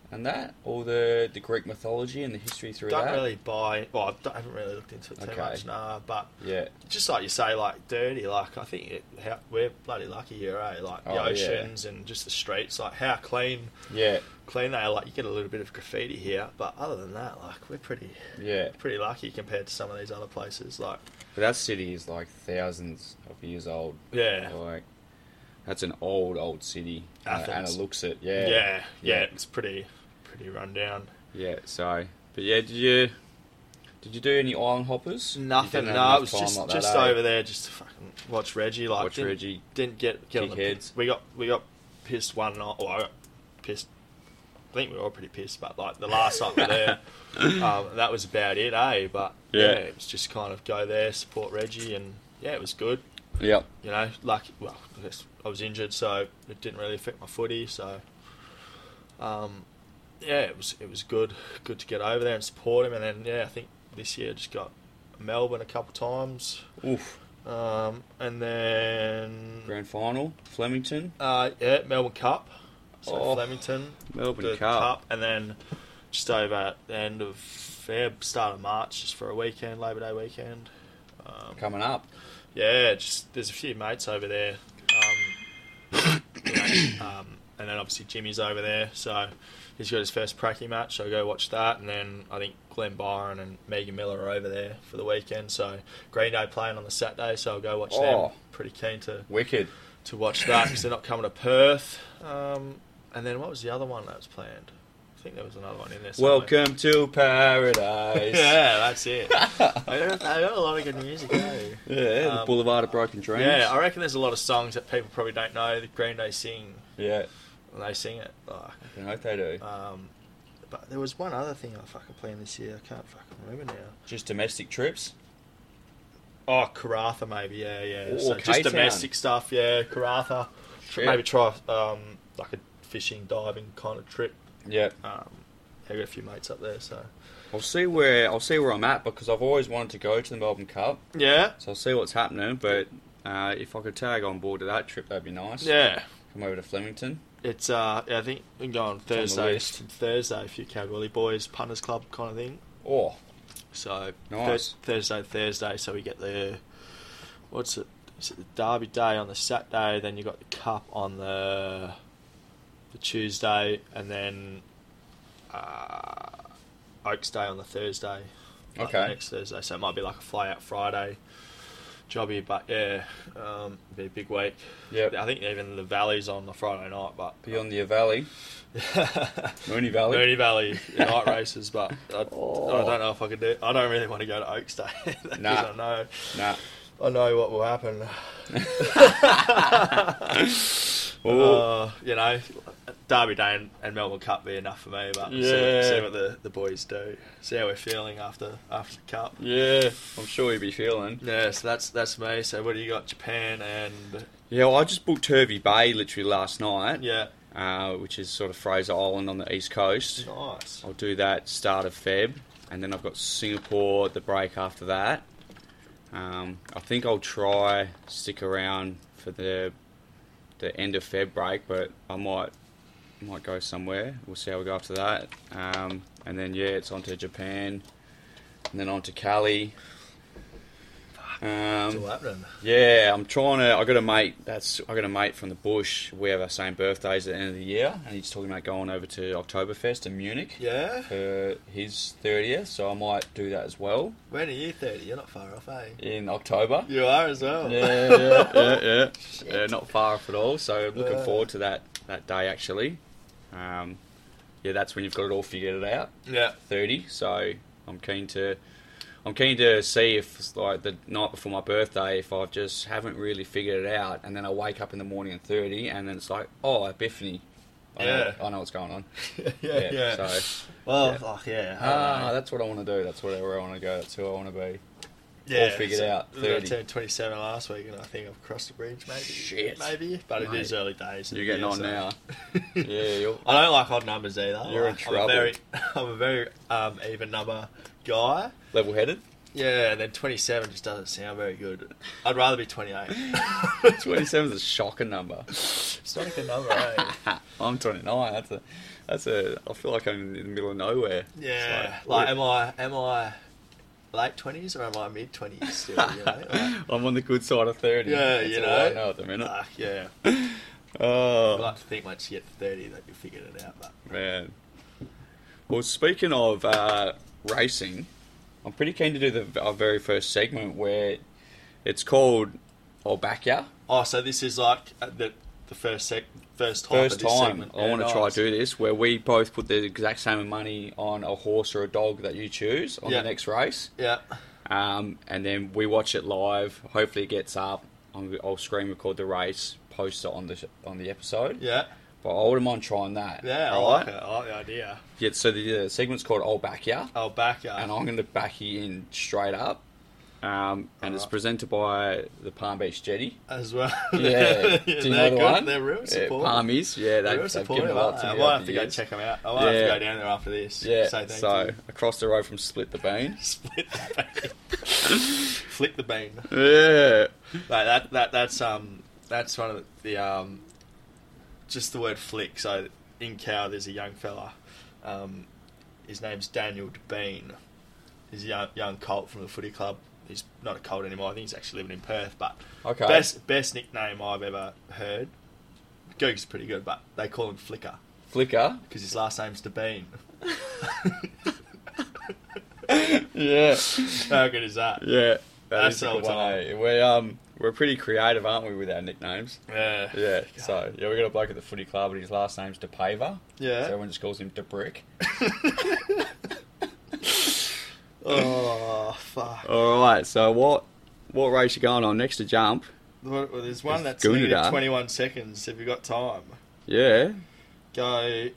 and that, all the Greek mythology and the history through Don't that. really buy. Well, I haven't really looked into it too Okay. much, nah. But Yeah, just like you say, like dirty. Like I think we're bloody lucky here, eh? Like the Oh, yeah. oceans and just the streets. Like how clean yeah, they are. Like you get a little bit of graffiti here, but other than that, like we're pretty yeah. lucky compared to some of these other places. Like But that city is like thousands of years old. yeah, Like that's an old city, and Athens. it looks it. yeah, Yeah. It's pretty run down. Yeah. So, but yeah, did you do any island hoppers? You Nothing. didn't have No, enough it was time just like that, just eh? over there just to fucking watch Reggie. Like Watch Reggie. didn't get on the Dickheads. We got pissed one night. Well, I got pissed. I think we were all pretty pissed, but like the last night we were there, that was about it, eh? But Yeah. yeah, it was just kind of go there, support Reggie, and yeah, it was good. Yep. You know, lucky. Well, I guess I was injured, so it didn't really affect my footy. So, yeah, it was good to get over there and support him. And then yeah, I think this year just got Melbourne a couple times, Oof. and then Grand final, Flemington. yeah, Melbourne Cup. So Oh, Flemington, Melbourne the Cup. and then just over at the end of Feb, start of March, just for a weekend, Labor Day weekend. Coming up. Yeah, just there's a few mates over there, and then obviously Jimmy's over there, so he's got his first pracky match. So I'll go watch that, and then I think Glenn Byron and Megan Miller are over there for the weekend. So Green Day playing on the Saturday, so I'll go watch them. Oh. Pretty keen Wicked. to watch that because they're not coming to Perth. And then what was the other one that was planned? I think there was another one in there somewhere. Welcome to paradise. Yeah, that's it. I got a lot of good music, eh? Yeah, the Boulevard of Broken Dreams. Yeah, I reckon there's a lot of songs that people probably don't know that Green Day sing. Yeah, And they sing it. Like, I hope they do. but there was one other thing I fucking planned this year. I can't fucking remember now. Just domestic trips. Oh, Karatha maybe. Yeah. Or So K-Town. just domestic stuff. Yeah, Karatha. Yeah. Maybe try like a fishing, diving kind of trip. Yeah. I got a few mates up there, so I'll see where I'm at because I've always wanted to go to the Melbourne Cup. yeah, So I'll see what's happening. But if I could tag on board to that trip, that'd be nice. yeah. Come over to Flemington. It's yeah, I think we can go on on the Thursday. list. Thursday, a few Kalgoorlie boys, punters club kind of thing. Oh, So Nice. Thursday. So we get the what's it? Is it the Derby Day on the Saturday? Then you got the Cup on the Tuesday, and then Oaks Day on the Thursday. Like Okay. the next Thursday. So it might be like a fly out Friday jobby, but yeah, be a big week. Yep. I think even the Valley's on the Friday night, but beyond the Valley, Mooney Valley. Mooney Valley night races, but I Oh. don't know if I could do it. I don't really want to go to Oaks Day. because Nah. Nah. I know what will happen. You know, Derby Day and Melbourne Cup be enough for me, but Yeah. see what the boys do. See how we're feeling after the Cup. Yeah, I'm sure you'll be feeling. Yeah, so that's me. So what do you got? Japan and Yeah, well, I just booked Hervey Bay literally last night, yeah, which is sort of Fraser Island on the east coast. nice. I'll do that start of Feb, and then I've got Singapore at the break after that. I think I'll try stick around for the end of Feb break, but I might go somewhere. We'll see how we go after that. And then yeah, it's on to Japan, and then on to Cali. It's all happening. Yeah, I'm trying to. I got a mate from the bush. We have our same birthdays at the end of the year, and he's talking about going over to Oktoberfest in Munich Yeah. for his 30th. So I might do that as well When are you 30? You're not far off, eh? in October. You are as well. Yeah. Not far off at all. So I'm looking Yeah. forward to that day actually. Yeah, that's when you've got it all figured out. Yeah. 30. So I'm keen to see if, like, the night before my birthday, if I just haven't really figured it out, and then I wake up in the morning at 30, and then it's like, oh, epiphany. I know what's going on. yeah. So, Well, yeah. fuck yeah. that's what I want to do. That's where I want to go. That's who I want to be. Yeah, all figured out, I 30. turned 27 last week, and I think I've crossed the bridge, maybe. Shit. Maybe, but it Mate. is early days. You're getting on now. Yeah, I don't like odd numbers either. You're in trouble. I'm a very even number guy. level-headed. Yeah, and then 27 just doesn't sound very good. I'd rather be 28. 27 is a shocking number. It's not a good number, eh? I'm 29. That's a. I feel like I'm in the middle of nowhere. Yeah. So, Like, am I late 20s or am I mid 20s still? You know? Like, I'm on the good side of 30. yeah, That's you all know. I know at the minute. Yeah. Oh, I'd like to think once you get to 30 that you figured it out. But man. Well, speaking of racing, I'm pretty keen to do our very first segment where it's called I'll Back Ya. oh, so this is like the first type First of this time segment. I want to try to do this, where we both put the exact same amount of money on a horse or a dog that you choose on Yeah. the next race. Yeah. And then we watch it live. Hopefully it gets up. I'll screen record the race, post it on the episode. Yeah. But I wouldn't mind trying that. Yeah, I alright? like it. I like the idea. Yeah, so the segment's called I'll Back Ya. I'll back you. And I'm going to back you in straight up. And it's presented by the Palm Beach Jetty. As well. Yeah. Do you know the good. one? They're real supportive. Palmies. Yeah, they've given supportive, a lot to I me might over have to the go years. check them out. I might have to Yeah. go down there after this. Yeah, Say thank so you. across the road from Split the Bean. Split the bean. Flick the bean. Yeah. Like that's one of the just the word flick. So in Cow, there's a young fella. His name's Daniel Bean. He's a young colt from the footy club. He's not a colt anymore. I think he's actually living in Perth. But Okay. best nickname I've ever heard. Goog's pretty good, but they call him Flicker Flicker. because his last name's DeBean. Yeah. How good is that? Yeah. That's Is a all good one, time. eh? We're pretty creative, aren't we, with our nicknames? Yeah. Yeah. So we got a bloke at the footy club, and his last name's DePaver. Yeah. So everyone just calls him DeBrick. Oh fuck. All right. So what race you going on next to jump? Well, there's one that's Gunnedah. needed 21 seconds if you've got time. Yeah. Go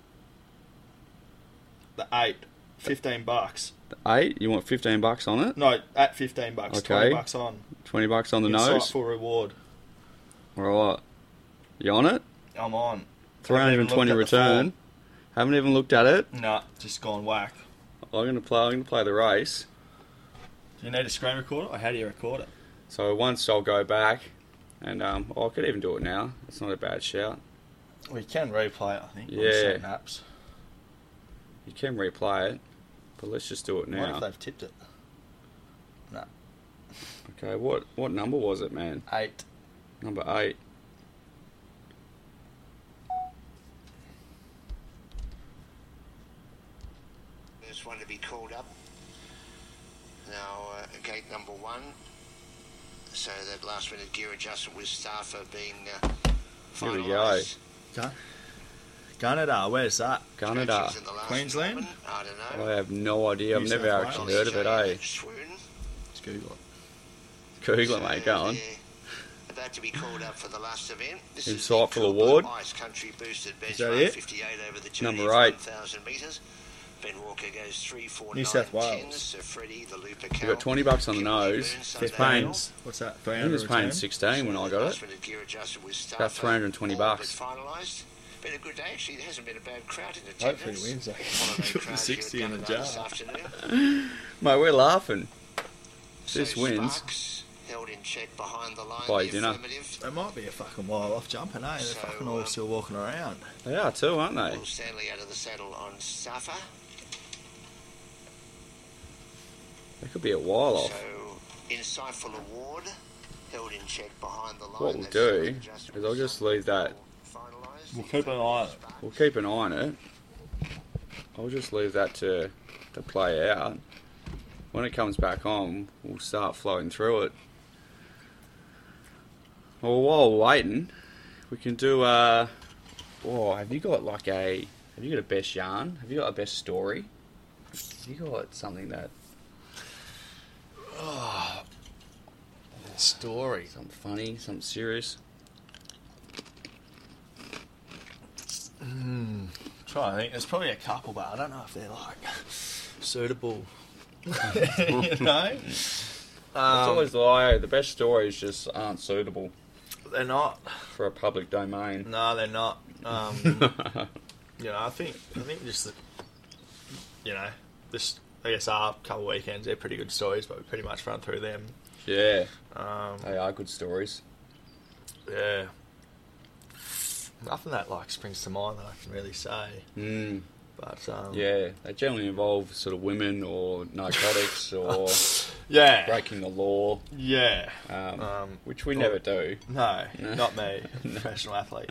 the 8, $15. 8. You want $15 on it? No, at $15. Okay. $20 on. $20 on the nose. Insightful reward. All right. You on it? I'm on. 320 Haven't even looked at the return. Haven't even looked at it. form. Nah, just gone whack. I'm gonna play the race. Do you need a screen recorder or how do you record it? So once I'll go back, and I could even do it now. It's not a bad shout. Well, you can replay it, I think. Yeah. On certain apps. You can replay it, but let's just do it What now. if they've tipped it? No. Okay, what number was it, man? 8. Number 8. First one to be called up. Now, gate number 1. So that last minute gear adjustment with Staffer being Here we finalised. Gunnedah, where's that? Gunnedah. Scratches in the last Queensland? 11. I don't know. I have no idea. I've New never South actually Wales. heard of it, eh? Swoon. Let's Google it. Google it, mate. Go on. They're about to be called up for the last event. This Insightful is the Coolbelly award. Ice Country boosted bench that run it? 58 over the journey Number of 8. 1,000 metres. Ben Walker goes 3, 4, New 9, South 10. Wales. So Freddie, the Looper You got $20 on the nose. He's paying. What's that? I was paying 16 when I got it. About 320 bucks. Finalised. Been a good day actually. There hasn't been a bad crowd in attendance. Hopefully he wins. Got the 60 in the jar. This afternoon. Mate, we're laughing. This So wins. Sparks held in check behind the line. Buy the dinner. affirmative. They might be a fucking while off jumping, eh? They're So, fucking all still walking around. They are too, aren't they? Will Stanley out of the saddle on Safa. They could be a while off. So, insightful award held in check behind the line. What we'll That's do adjustment is I'll just leave that. finalised. We'll keep an eye on it. We'll keep an eye on it. I'll just leave that to play out. When it comes back on, we'll start flowing through it. Well, while we're waiting, we can do have you got a best yarn? Have you got a best story? Have you got something that Story. something funny, something serious? Try. I think there's probably a couple, but I don't know if they're like suitable. You know, It's always the best stories just aren't suitable they're not. for a public domain. No, they're not. You know, I think just that, you know, this I guess our couple of weekends, they're pretty good stories, but we pretty much run through them. Yeah. They are good stories. Yeah. Nothing that like springs to mind that I can really say. But yeah, they generally involve sort of women or narcotics or yeah, breaking the law. Yeah. Which we never do. No, not me, professional athlete.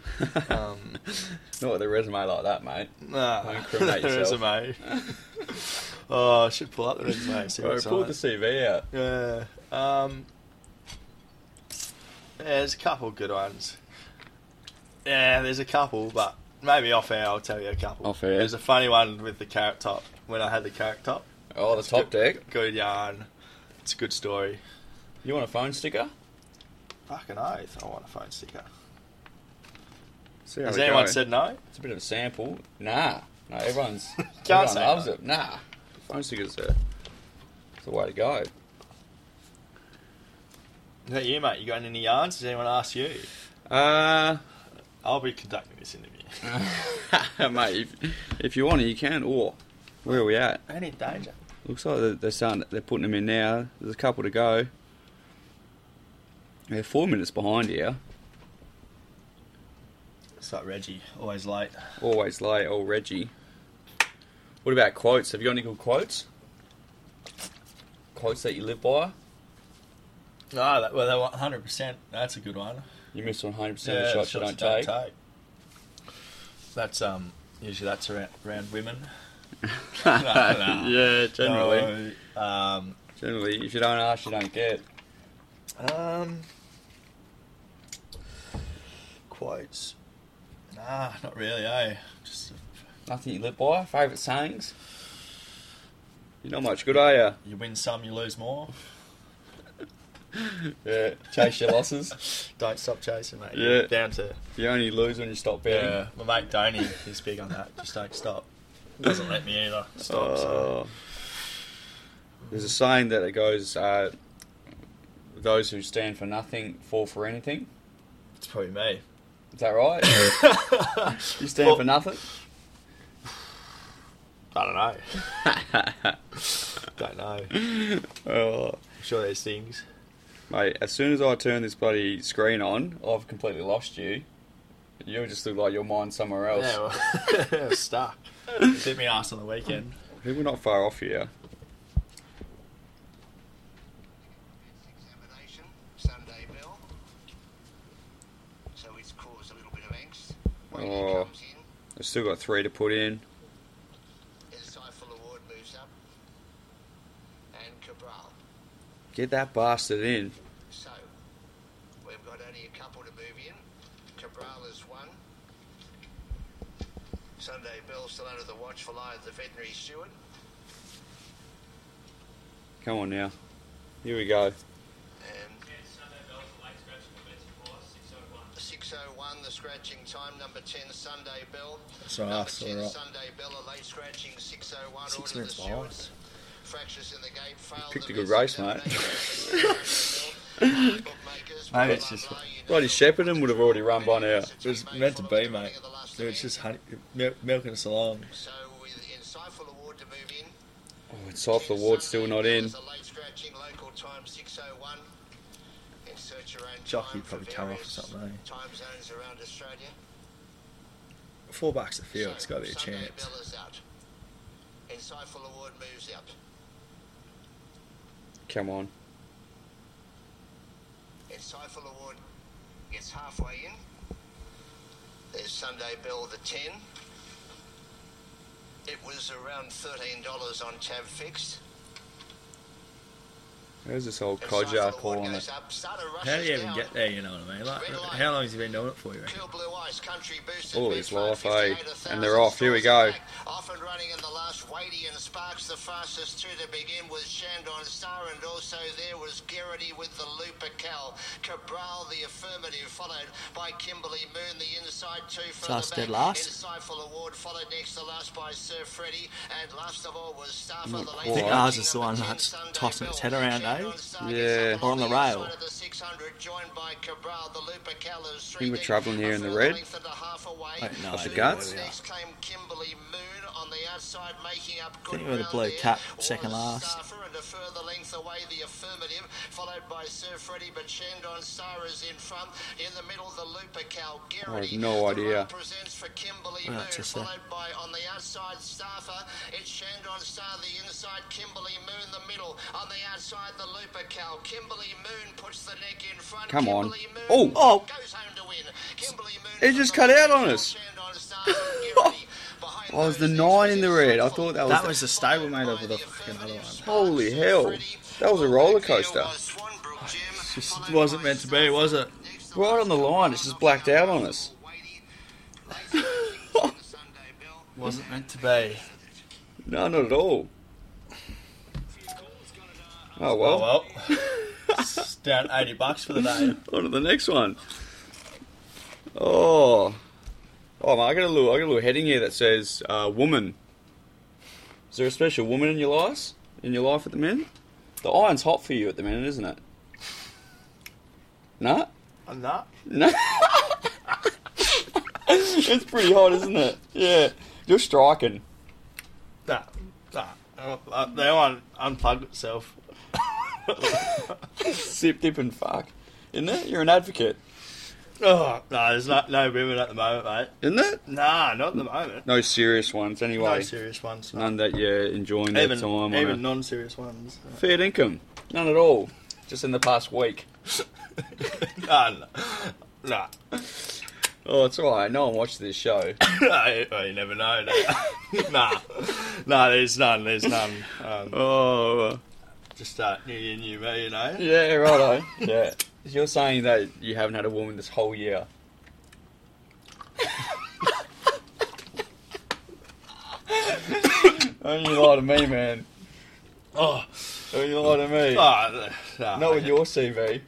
Not with a resume like that, mate. Nah, don't incriminate yourself. Resume. Oh, I should pull up the resume. See what's pull on the it. CV out. Yeah. Yeah, there's a couple good ones. Yeah, there's a couple, but maybe off air I'll tell you a couple. Off air. There's a funny one with the carrot top, when I had the carrot top. Oh, the top deck? Good yarn. It's a good story. You want a phone sticker? Fucking oath, I want a phone sticker. See how Has we anyone go. said no? It's a bit of a sample. Nah. No, everyone say loves no. it. Nah. Phone stickers are the way to go. Is that you, mate? You got any yarns? Does anyone ask you? I'll be conducting this interview. Mate, if you want it, you can. Or where are we at? Any danger? Looks like they're putting them in now. There's a couple to go. They're 4 minutes behind here. It's like Reggie, always late. Always late, old Reggie. What about quotes? Have you got any good quotes? Quotes that you live by? No, they were 100%. That's a good one. You miss 100% of the shots you don't take. That's usually that's around women. No. Yeah, generally. No, generally, if you don't ask, you don't get. Quotes. Nah, not really, eh? Just nothing you live by? Favourite sayings? You're not much good, are you? You win some, you lose more. Yeah, chase your losses. Don't stop chasing, mate. Yeah. You're down to... You only lose when you stop betting. Yeah, my mate Donny, he's big on that. Just don't stop. Doesn't let me either. Stop. So. There's a saying that it goes, those who stand for nothing fall for anything. It's probably me. Is that right? You stand for nothing? I don't know. Don't know. I'm sure there's things. Mate, as soon as I turn this bloody screen on, I've completely lost you. You just look like your mind's somewhere else. Yeah, well, I was stuck. Hit me ass on the weekend. I think we're not far off here. Examination, Sunday Bill. So it's caused a little bit of angst. When he comes in, I've still got 3 to put in. Insightful Award moves up. And Cabral. Get that bastard in. So, we've got only a couple to move in. Cabral is one. Sunday Bill still under the watchful eye of the veterinary steward. Come on now. Here we go. And 6:01, the scratching time. Number 10, Sunday Bill. That's all right, Number that's 10, all right. Sunday Bill, a late scratching 6:01. 6 Order minutes the behind. stewards. Fractures in the gate. Failed Picked the a good missed race, mate. examination. Bookmakers, Mate, it's just... Bloody Shepparton would have already run by now. It was meant to be, mate. It was just milking us along. So with Insightful Award to move in. Oh, Insightful Award's still not in. A late scratching, local time 6:01. Insert your own Jockey time probably for come off or various something, eh? time zones around Australia. $4 a field, it's got to be a Sunday chance. Bell is out. Insightful Award moves out. Come on. Insightful Award gets halfway in. There's Sunday Bell the 10. It was around $13 on tab fixed. There's this old codger calling it. How do you even get there, you know what I mean? Like, how long has he been doing it for, you reckon? Cool Blue Ice, country boosted All his life, 58 eh? And they're off. Here we go. Off and running in the last, Wadey and Sparks the fastest two to begin with Shandon Star, and also there was Garrity with the Lupercal. Cabral the affirmative, followed by Kimberly Moon, the inside two further Last back. dead last. Insightful Award followed next to last by Sir Freddie, and last of all was Starfer the I late. think ours is the one that's tossing its head around, eh? Yeah. Or on the rail. I think we're travelling here in the red. Wait, no, Off the idea guts? where we are. Next came Kimberly Moon on the outside, making up I good think we're the blue cap, second last. And a further length away, the affirmative, followed by Sir Freddie, but Shandon Star is in front. In the middle, the Lupercal Garrity. I have no idea. Presents for Kimberly Moon, followed by on the outside Staffer. It's Shandon Star, the inside, Kimberly Moon, the middle. On the outside, the Lupercal. Kimberly Moon puts the neck in front. Come on. Kimberly Moon Oh. goes home to win. Kimberly Moon. It just cut out on us. Oh, it was the 9 in the red. I thought that was the stablemate over the fucking other one. Holy hell. That was a roller coaster. Just wasn't meant to be, was it? Right on the line, it's just blacked out on us. Wasn't meant to be. No, not at all. Oh well. It's down $80 for the day. On to the next one. Oh, man, I got a little heading here that says woman. Is there a special woman in your life at the minute? The iron's hot for you at the minute, isn't it? Nah? I'm not. No. It's pretty hot, isn't it? Yeah. You're striking. Nah. They want unplugged itself. Sip, dip, and fuck. Isn't it? You're an advocate. Oh, no, there's no women at the moment, mate. Isn't it? Nah, not at the moment. No serious ones, anyway. No serious ones. None that you're enjoying their time on. Even non-serious ones. Fair income. None at all. Just in the past week. Nah. Oh, it's alright. No one watches this show. Well, you never know. Nah, there's none. Just new year, new me, you know? Yeah, righto. Yeah. You're saying that you haven't had a woman this whole year. Don't you lie to me, man. Oh. Don't you lie to me. Not with your CV.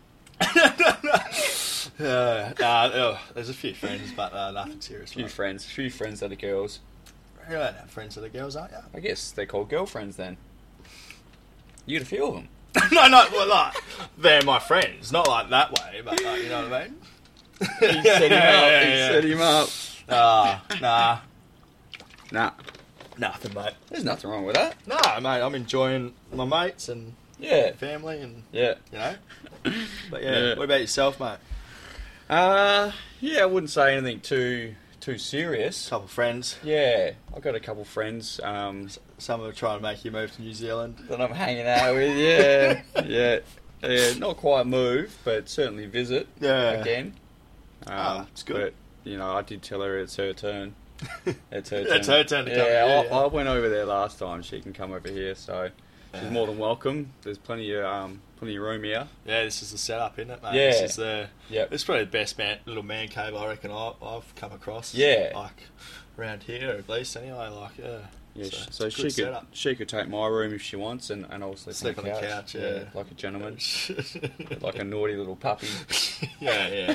There's a few friends, but nothing serious. Few friends that are girls. You don't have friends that are girls, aren't you? I guess they're called girlfriends then. You got a few of them. No, well, like, they're my friends, not like that way, but like, you know what I mean? He set him up. Nah. Nothing, mate. There's nothing wrong with that. No, mate, I'm enjoying my mates and family and, you know. But yeah, what about yourself, mate? I wouldn't say anything too serious. Couple friends. Yeah, I've got a couple friends. Some are trying to make you move to New Zealand. That I'm hanging out with, yeah. Not quite move, but certainly visit again. It's good. But, you know, I did tell her it's her turn. It's her turn. It's her turn to come here. I went over there last time. She can come over here, so she's more than welcome. There's plenty of room here. Yeah, this is the setup, isn't it, mate? Yeah. This is it's probably the best little man cave I reckon I've come across. Yeah. Like, around here, at least, anyway. Like, Yeah, so she could take my room if she wants, and I'll sleep on the couch. Yeah, like a gentleman, like a naughty little puppy. Yeah,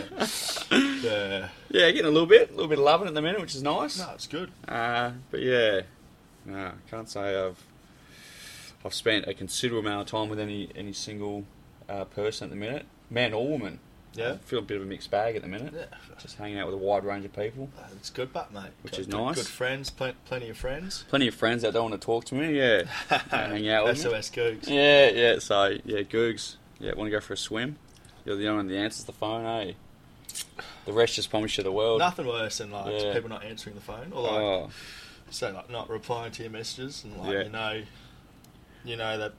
getting a little bit of loving at the minute, which is nice. No, it's good. But yeah, no, can't say I've spent a considerable amount of time with any single person at the minute, man or woman. Yeah, I feel a bit of a mixed bag at the minute. Yeah. Just hanging out with a wide range of people. It's good, but mate, which is nice. Good friends, plenty of friends. Plenty of friends that don't want to talk to me. Yeah, hang out with SOS Googs. Yeah. So Googs. Yeah, want to go for a swim? You're the only one that answers the phone, eh? The rest just promise you the world. Nothing worse than people not answering the phone, or like not replying to your messages, and like you know that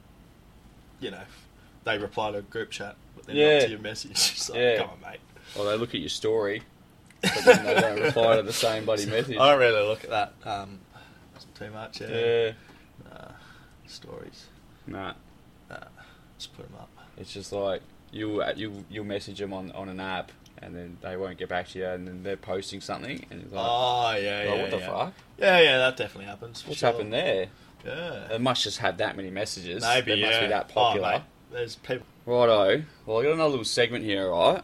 they reply to a group chat. Then not to your message. It's like, come on, mate. Or they look at your story, but then they don't reply to the same bloody message. I don't really look at that too much. Yeah. Stories. Nah. Just put them up. It's just like you'll message them on an app, and then they won't get back to you, and then they're posting something, and it's like, what the fuck? Yeah, that definitely happens. What's happened there? Yeah. They must just have that many messages. Maybe, they must be that popular. Mate. There's people. Righto. Well, I got another little segment here, right?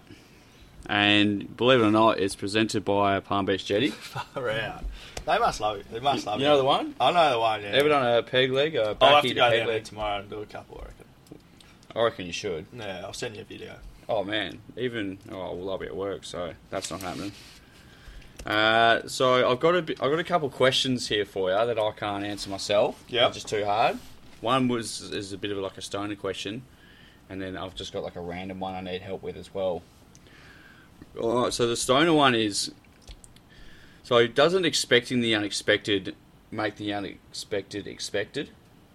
And believe it or not, it's presented by Palm Beach Jetty. Far out. They must love it. They must love it. You know the one? I know the one, yeah. Ever done a peg leg? I'll have to go down there tomorrow and do a couple, I reckon. I reckon you should. Yeah, I'll send you a video. Oh, man. I'll be at work, so that's not happening. So I've got a couple of questions here for you that I can't answer myself. Yep. They're just too hard. One is a bit of like a stoner question, and then I've just got like a random one I need help with as well. All right, so the stoner one is, so doesn't expecting the unexpected make the unexpected expected?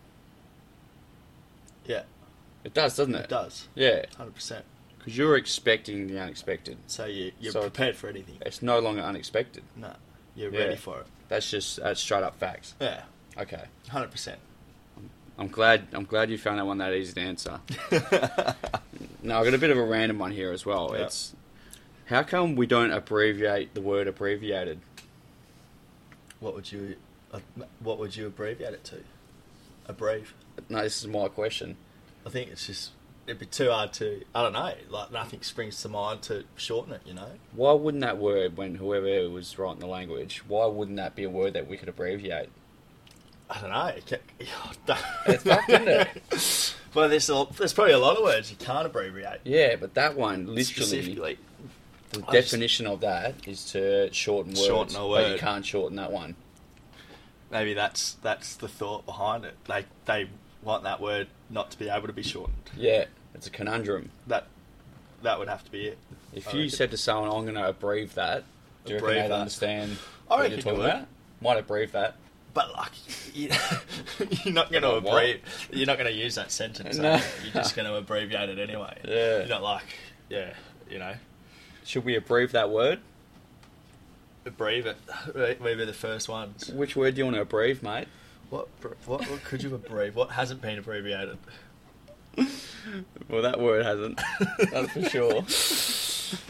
Yeah, It does, doesn't it? it does. Yeah, 100%. because you're expecting the unexpected. So you're So- prepared for anything. It's no longer unexpected. No, you're Yeah. ready for it. That's straight up facts. Yeah, Okay. 100%. I'm glad you found that one that easy to answer. Now, I've got a bit of a random one here as well. Yep. It's, how come we don't abbreviate the word abbreviated? What would you abbreviate it to? Abreve. No, this is my question. I think it'd be too hard to. I don't know. Like nothing springs to mind to shorten it. You know. Why wouldn't that word, when whoever was writing the language, why wouldn't that be a word that we could abbreviate? I don't know. It's fucked, isn't it? Well, there's probably a lot of words you can't abbreviate. Yeah, but that one, literally, Specifically, the I definition of that is to shorten words. Shorten a But word. you can't shorten that one. maybe that's the thought behind it. They want that word not to be able to be shortened. Yeah, it's a conundrum. That would have to be it. If I you reckon. said to someone, I'm going to abreve that, do you reckon Abreve they'd that. understand I what reckon you're you talking would. about? Might abreve that. But you're not going to Like what? You're not going to use that sentence. No. Are you? You're just going to abbreviate it anyway. Yeah. You're not you know, Should we abreve that word? abreve it. Maybe the first ones. Which word do you want to abreve, mate? What could you abreve? What hasn't been abbreviated? Well, that word hasn't. That's for sure.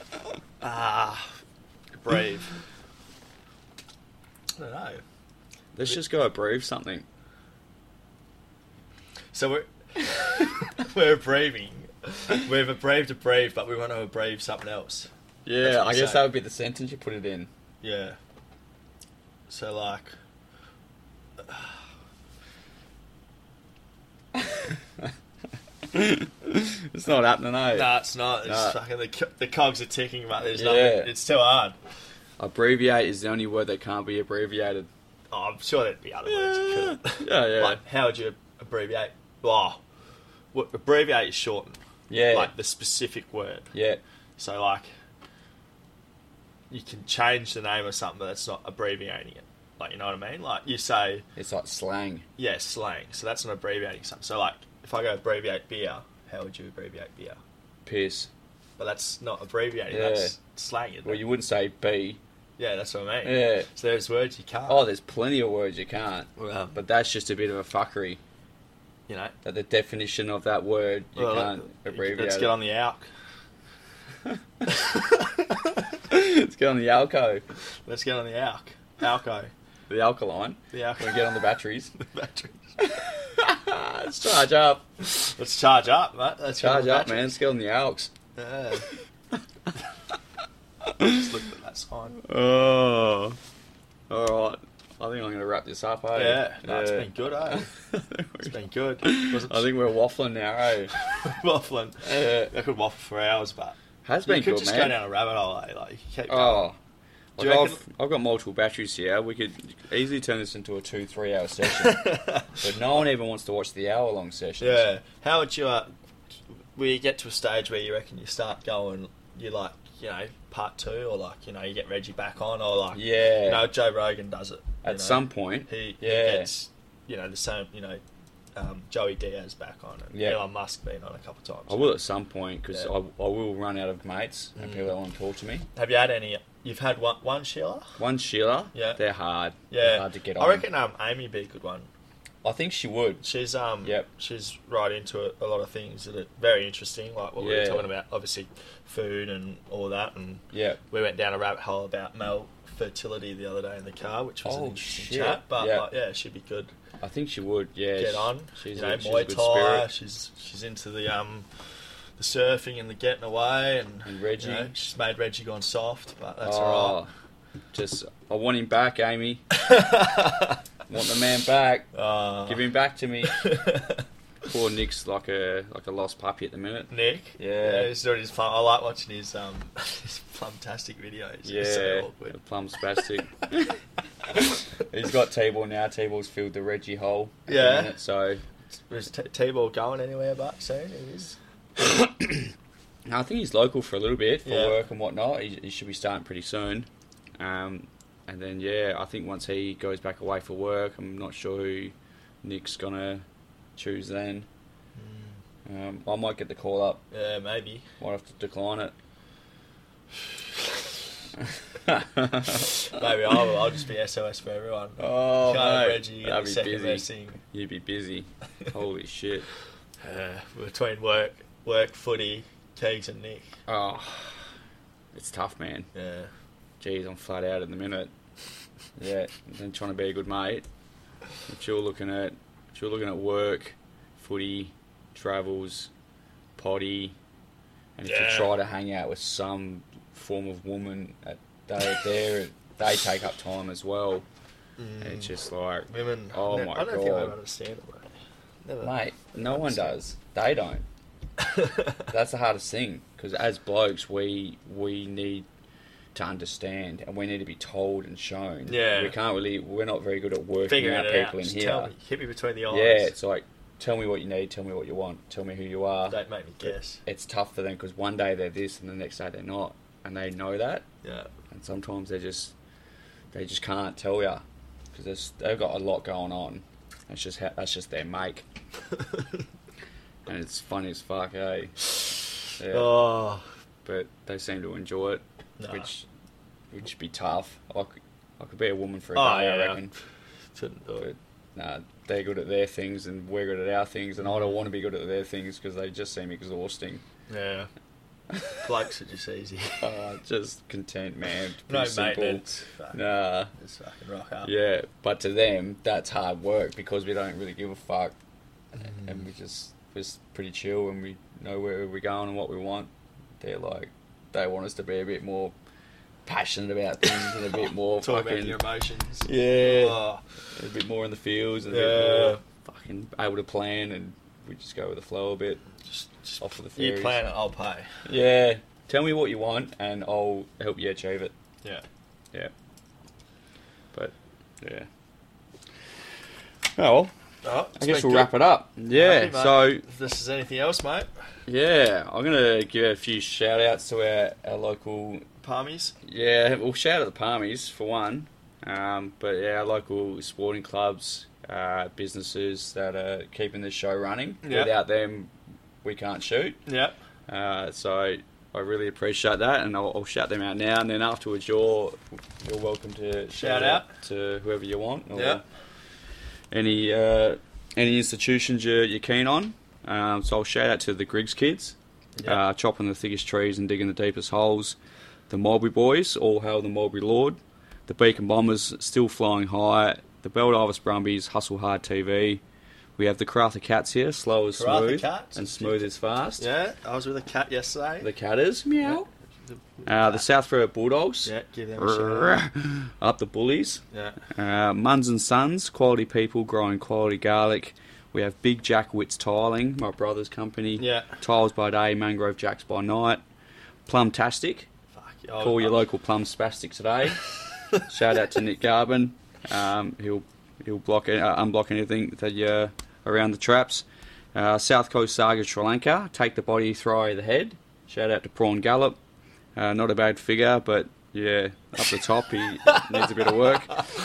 Brave. I don't know. Let's just go abreve something. So we're abbreviating. We've abbreaved a brave, but we want to abreve something else. That's Yeah, what I you guess say. that would be the sentence you put it in. Yeah. So like. It's not happening, eh? No, it's not. It's No. fucking the cogs are ticking, but there's Yeah. nothing. It's too hard. Abbreviate is the only word that can't be abbreviated. Oh, I'm sure there'd be other words you could. Yeah. Like, how would you abbreviate? Oh, what abbreviate is shorten. Yeah. Like the specific word. Yeah. So like, you can change the name of something, but that's not abbreviating it. Like, you know what I mean? Like, you say, It's like slang. yeah, slang. So that's not abbreviating something. So like, if I go abbreviate beer, how would you abbreviate beer? Piss. But that's not abbreviating. Yeah. That's slang. Isn't Well, it? you wouldn't say B. Yeah, that's what I mean. Yeah. So there's words you can't. Oh, there's plenty of words you can't. Well, But that's just a bit of a fuckery. you know. That the definition of that word, you Well, can't abbreviate Let's it. get on the ALK. Let's get on the Alco. Let's get on the ALK. Alco. The alkaline. The Alco. We get on the batteries. The batteries. Let's charge up. Let's charge up, mate. Let's get on Charge the up, batteries. man. Let's get on the Alks. Yeah. Just looked at that sign. Oh. Alright. I think I'm going to wrap this up, eh? Yeah. No, it's been good, eh? It's been good. Wasn't I think we're waffling now, eh? waffling. Yeah. I could waffle for hours, but Has you been could good, just man. go down a rabbit hole, eh? Like, you keep going. Oh. Do you Like reckon- I've got multiple batteries here. We could easily turn this into a 2-3 hour session. But no one even wants to watch the hour long sessions. Yeah. How would you, will you get to a stage where you reckon you start going, you like, you know, part 2, or like, you know, you get Reggie back on, or like, Yeah. you know, Joe Rogan does it. you At know. some point. He Yeah. gets, you know, the same, you know, Joey Diaz back on, and Yeah. Elon Musk been on a couple of times. I will at some point because Yeah. I will run out of mates and people that want to talk to me. Have you had any? You've had one Sheila? One Sheila, Yeah. they're hard. Yeah, They're hard to get on. I reckon Amy be a good one. I think she would. She's Yep. she's right into a lot of things that are very interesting, like what we were Yeah. talking about, obviously food and all that, and Yeah. we went down a rabbit hole about male fertility the other day in the car, which was an Oh, interesting shit. chat. But Yeah. like, yeah, she'd be good. I think she would. Yeah. Get on. She's you know, she's Muay a good Thai. spirit. She's into the surfing and the getting away, and Reggie. You know, she's made Reggie gone soft, but that's Oh, alright. just I want him back, Amy. Want the man back. Give him back to me. Poor Nick's like a lost puppy at the minute. Nick? Yeah. He's doing his plum. I like watching his his plumtastic videos. Yeah, It's so awkward. the plum spastic. He's got T-ball now. T-ball's filled the Reggie hole. At Yeah. the minute, so Is T-Ball going anywhere but soon? He is. I think he's local for a little bit for Yeah. work and whatnot. He should be starting pretty soon. And then, I think once he goes back away for work, I'm not sure who Nick's going to choose then. I might get the call up. Yeah, maybe. Might have to decline it. Maybe I'll just be SOS for everyone. Oh, Can't mate, Reggie get that'd the be second busy. best thing. You'd be busy. Holy shit. Between work, footy, Keegs and Nick. Oh, it's tough, man. Yeah. Geez, I'm flat out at the minute. Yeah, and trying to be a good mate. But you're looking at work, footy, travels, potty, and if you Yeah. try to hang out with some form of woman, they take up time as well. And it's just like, Women. oh I my don't think I god, understand it, mate. Never. mate, no one does. They don't. That's the hardest thing, because as blokes, we need to understand, and we need to be told and shown. Yeah. We're not very good at working Figuring out it people out. in Just here. tell me. Hit me between the eyes. Yeah, it's like, tell me what you need, tell me what you want, tell me who you are. Don't make me guess. It's tough for them, because one day they're this and the next day they're not, and they know that, Yeah. and sometimes they just can't tell you, because they've got a lot going on. That's just their make. And it's funny as fuck, eh? Yeah. Oh. But they seem to enjoy it, Nah. which would be tough. I could be a woman for a Oh, day, yeah. I reckon. Couldn't do it. But nah, they're good at their things and we're good at our things, and I don't want to be good at their things because they just seem exhausting. Yeah. Blokes are just easy. Just content, man. No Pretty simple. maintenance. Fuck. Nah. Just fucking rock up. Yeah, but to them, that's hard work because we don't really give a fuck, and we're pretty chill and we know where we're going and what we want. They're like, they want us to be a bit more passionate about things and a bit more Talk fucking, about your emotions. yeah, Oh. a bit more in the fields and a Yeah. bit more fucking able to plan, and we just go with the flow a bit. Just Off for the you theories. plan it, I'll pay. Yeah, tell me what you want and I'll help you achieve it. Yeah. Yeah. But, yeah. Oh, well, Oh, I guess we'll wrap it up. Yeah, Happy, mate. so, If this is anything else, mate. yeah, I'm going to give a few shout-outs to our local... Palmies. Yeah, we'll shout out the Palmies, for one. But, yeah, our local sporting clubs, businesses that are keeping this show running. Yeah. Without them, we can't shoot. Yeah. So I really appreciate that, and I'll shout them out now. And then afterwards, you're welcome to Shout out. to whoever you want, or Yeah. any institutions you're keen on. So I'll shout out to the Griggs kids, Yeah. chopping the thickest trees and digging the deepest holes. The Mulberry boys, all hail the Mulberry Lord. The Beacon Bombers, still flying high. The Baldivis Brumbies, hustle hard TV. We have the Karratha Cats here, slow as Karratha smooth Cats. and smooth as fast. Yeah, I was with a cat yesterday. The Catters, meow. Yeah. The Southborough Bulldogs, Yeah, give them a shout out. up the Bullies. Yeah. Muns and Sons, quality people growing quality garlic. We have Big Jack Wits Tiling, my brother's company. Yeah. Tiles by day, Mangrove Jacks by night. Plumtastic, Fuck. call your local plum spastic today. Shout out to Nick Garbin. He'll unblock anything that you around the traps. South Coast Saga Sri Lanka, take the body, throw the head. Shout out to Prawn Gallop. Not a bad figure, but yeah, up the top he needs a bit of work.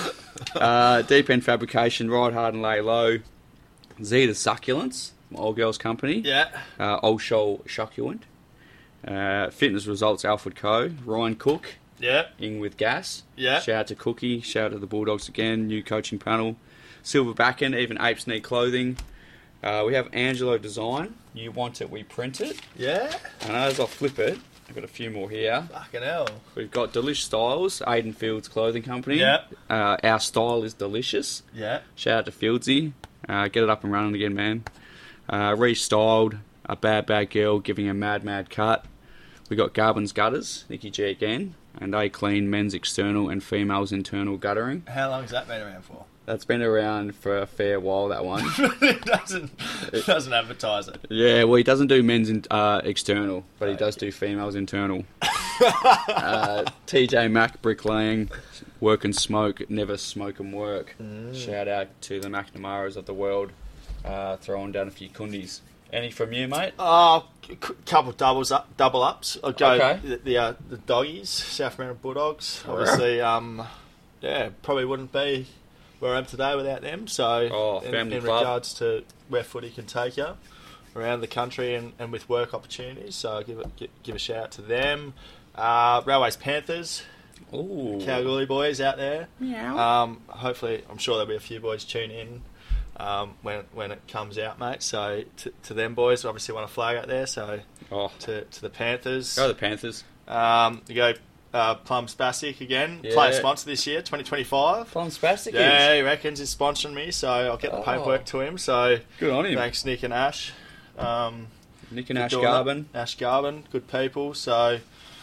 Deep End Fabrication, ride hard and lay low. Zeta Succulents, my old girl's company. Yeah. Old Shoal Succulent. Fitness Results Alfred Co. Ryan Cook, Yeah. in with gas. Yeah. Shout out to Cookie. Shout out to the Bulldogs again. New coaching panel. Silver Backen, even Apes Need Clothing. We have Angelo Design. You want it, we print it. Yeah. And as I flip it, I've got a few more here. Fucking hell. We've got Delish Styles, Aidan Fields Clothing Company. Yeah. Our style is delicious. Yeah. Shout out to Fieldsy. Get it up and running again, man. Restyled, a bad girl giving a mad cut. We got Garbin's Gutters, Nikki G again, and they clean men's external and females' internal guttering. How long's that been around for? That's been around for a fair while, that one. It doesn't advertise it. Yeah, well, he doesn't do men's external, but he does do females internal. TJ Mack bricklaying, work and smoke, never smoke and work. Shout out to the McNamaras of the world, throwing down a few kundies. Any from you, mate? Couple double ups. I'll go Okay. the doggies, South American Bulldogs. Obviously, probably wouldn't be where I am today without them. So, family in club. regards to where footy can take you around the country and with work opportunities, so I'll give a shout out to them. Railways Panthers, Ooh. Kalgoorlie boys out there. Meow. Hopefully, I'm sure there'll be a few boys tune in when it comes out, mate. So to them boys, obviously want to flag out there. So to the Panthers. Go the Panthers. You go Plum Spastic again, Yeah. player sponsor this year, 2025. Plum Spastic Yeah, he reckons he's sponsoring me, so I'll get the paperwork to him. So Good on him. thanks, Nick and Ash. Nick and for Ash doing Garvin. that. Ash Garvin, good people. So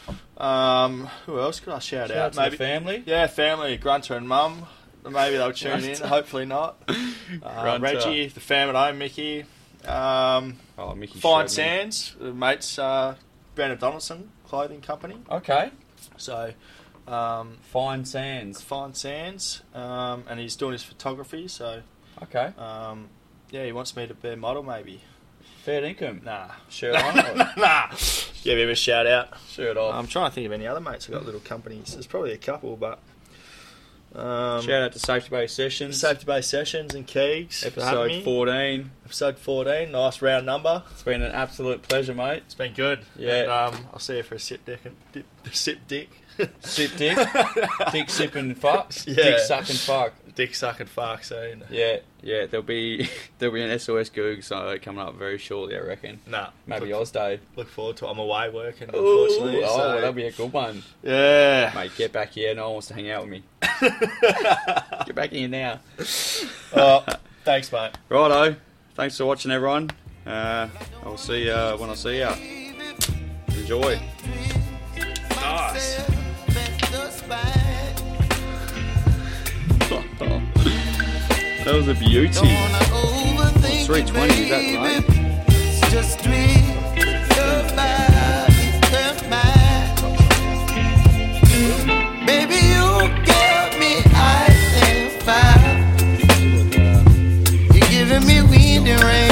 who else could I shout out? Shout out to the family. Yeah, family, Grunter and Mum. Maybe they'll tune in. Grunter. Hopefully not. Grunter. Reggie, the fam at home, Mickey. Mickey Fine showed me. Sands, mates, Brandon Donaldson Clothing Company. Okay. So, Fine Sands. Fine Sands, and he's doing his photography. So, Okay. he wants me to be a model, maybe. Fair income. Nah, Shirt on. Or nah. Give him a shout out. shirt off. I'm trying to think of any other mates who've got little companies. There's probably a couple, but Shout out to Safety Base Sessions. Safety Base Sessions and Keegs. for having Episode me. 14. Episode 14. Nice round number. It's been an absolute pleasure, mate. It's been good. Yeah. And, I'll see you for a sip dick. Sip dick. Sip dick. Dick sipping fuck. Yeah. Dick sucking fuck. Dick sucking fuck soon. Yeah. There'll be an SOS Goog coming up very shortly, I reckon. Nah. Maybe look, Oz Day. look forward to it. I'm away working, Ooh, unfortunately. so, that'll be a good one. yeah. Mate, get back here. No one wants to hang out with me. Get back here now. Thanks, mate. Righto. Thanks for watching, everyone. I'll see you when I see you. Enjoy. Nice. That was a beauty. 320, is that right? Just treat your body perfect. Baby, you give me ice and fire. You're giving me wind and rain.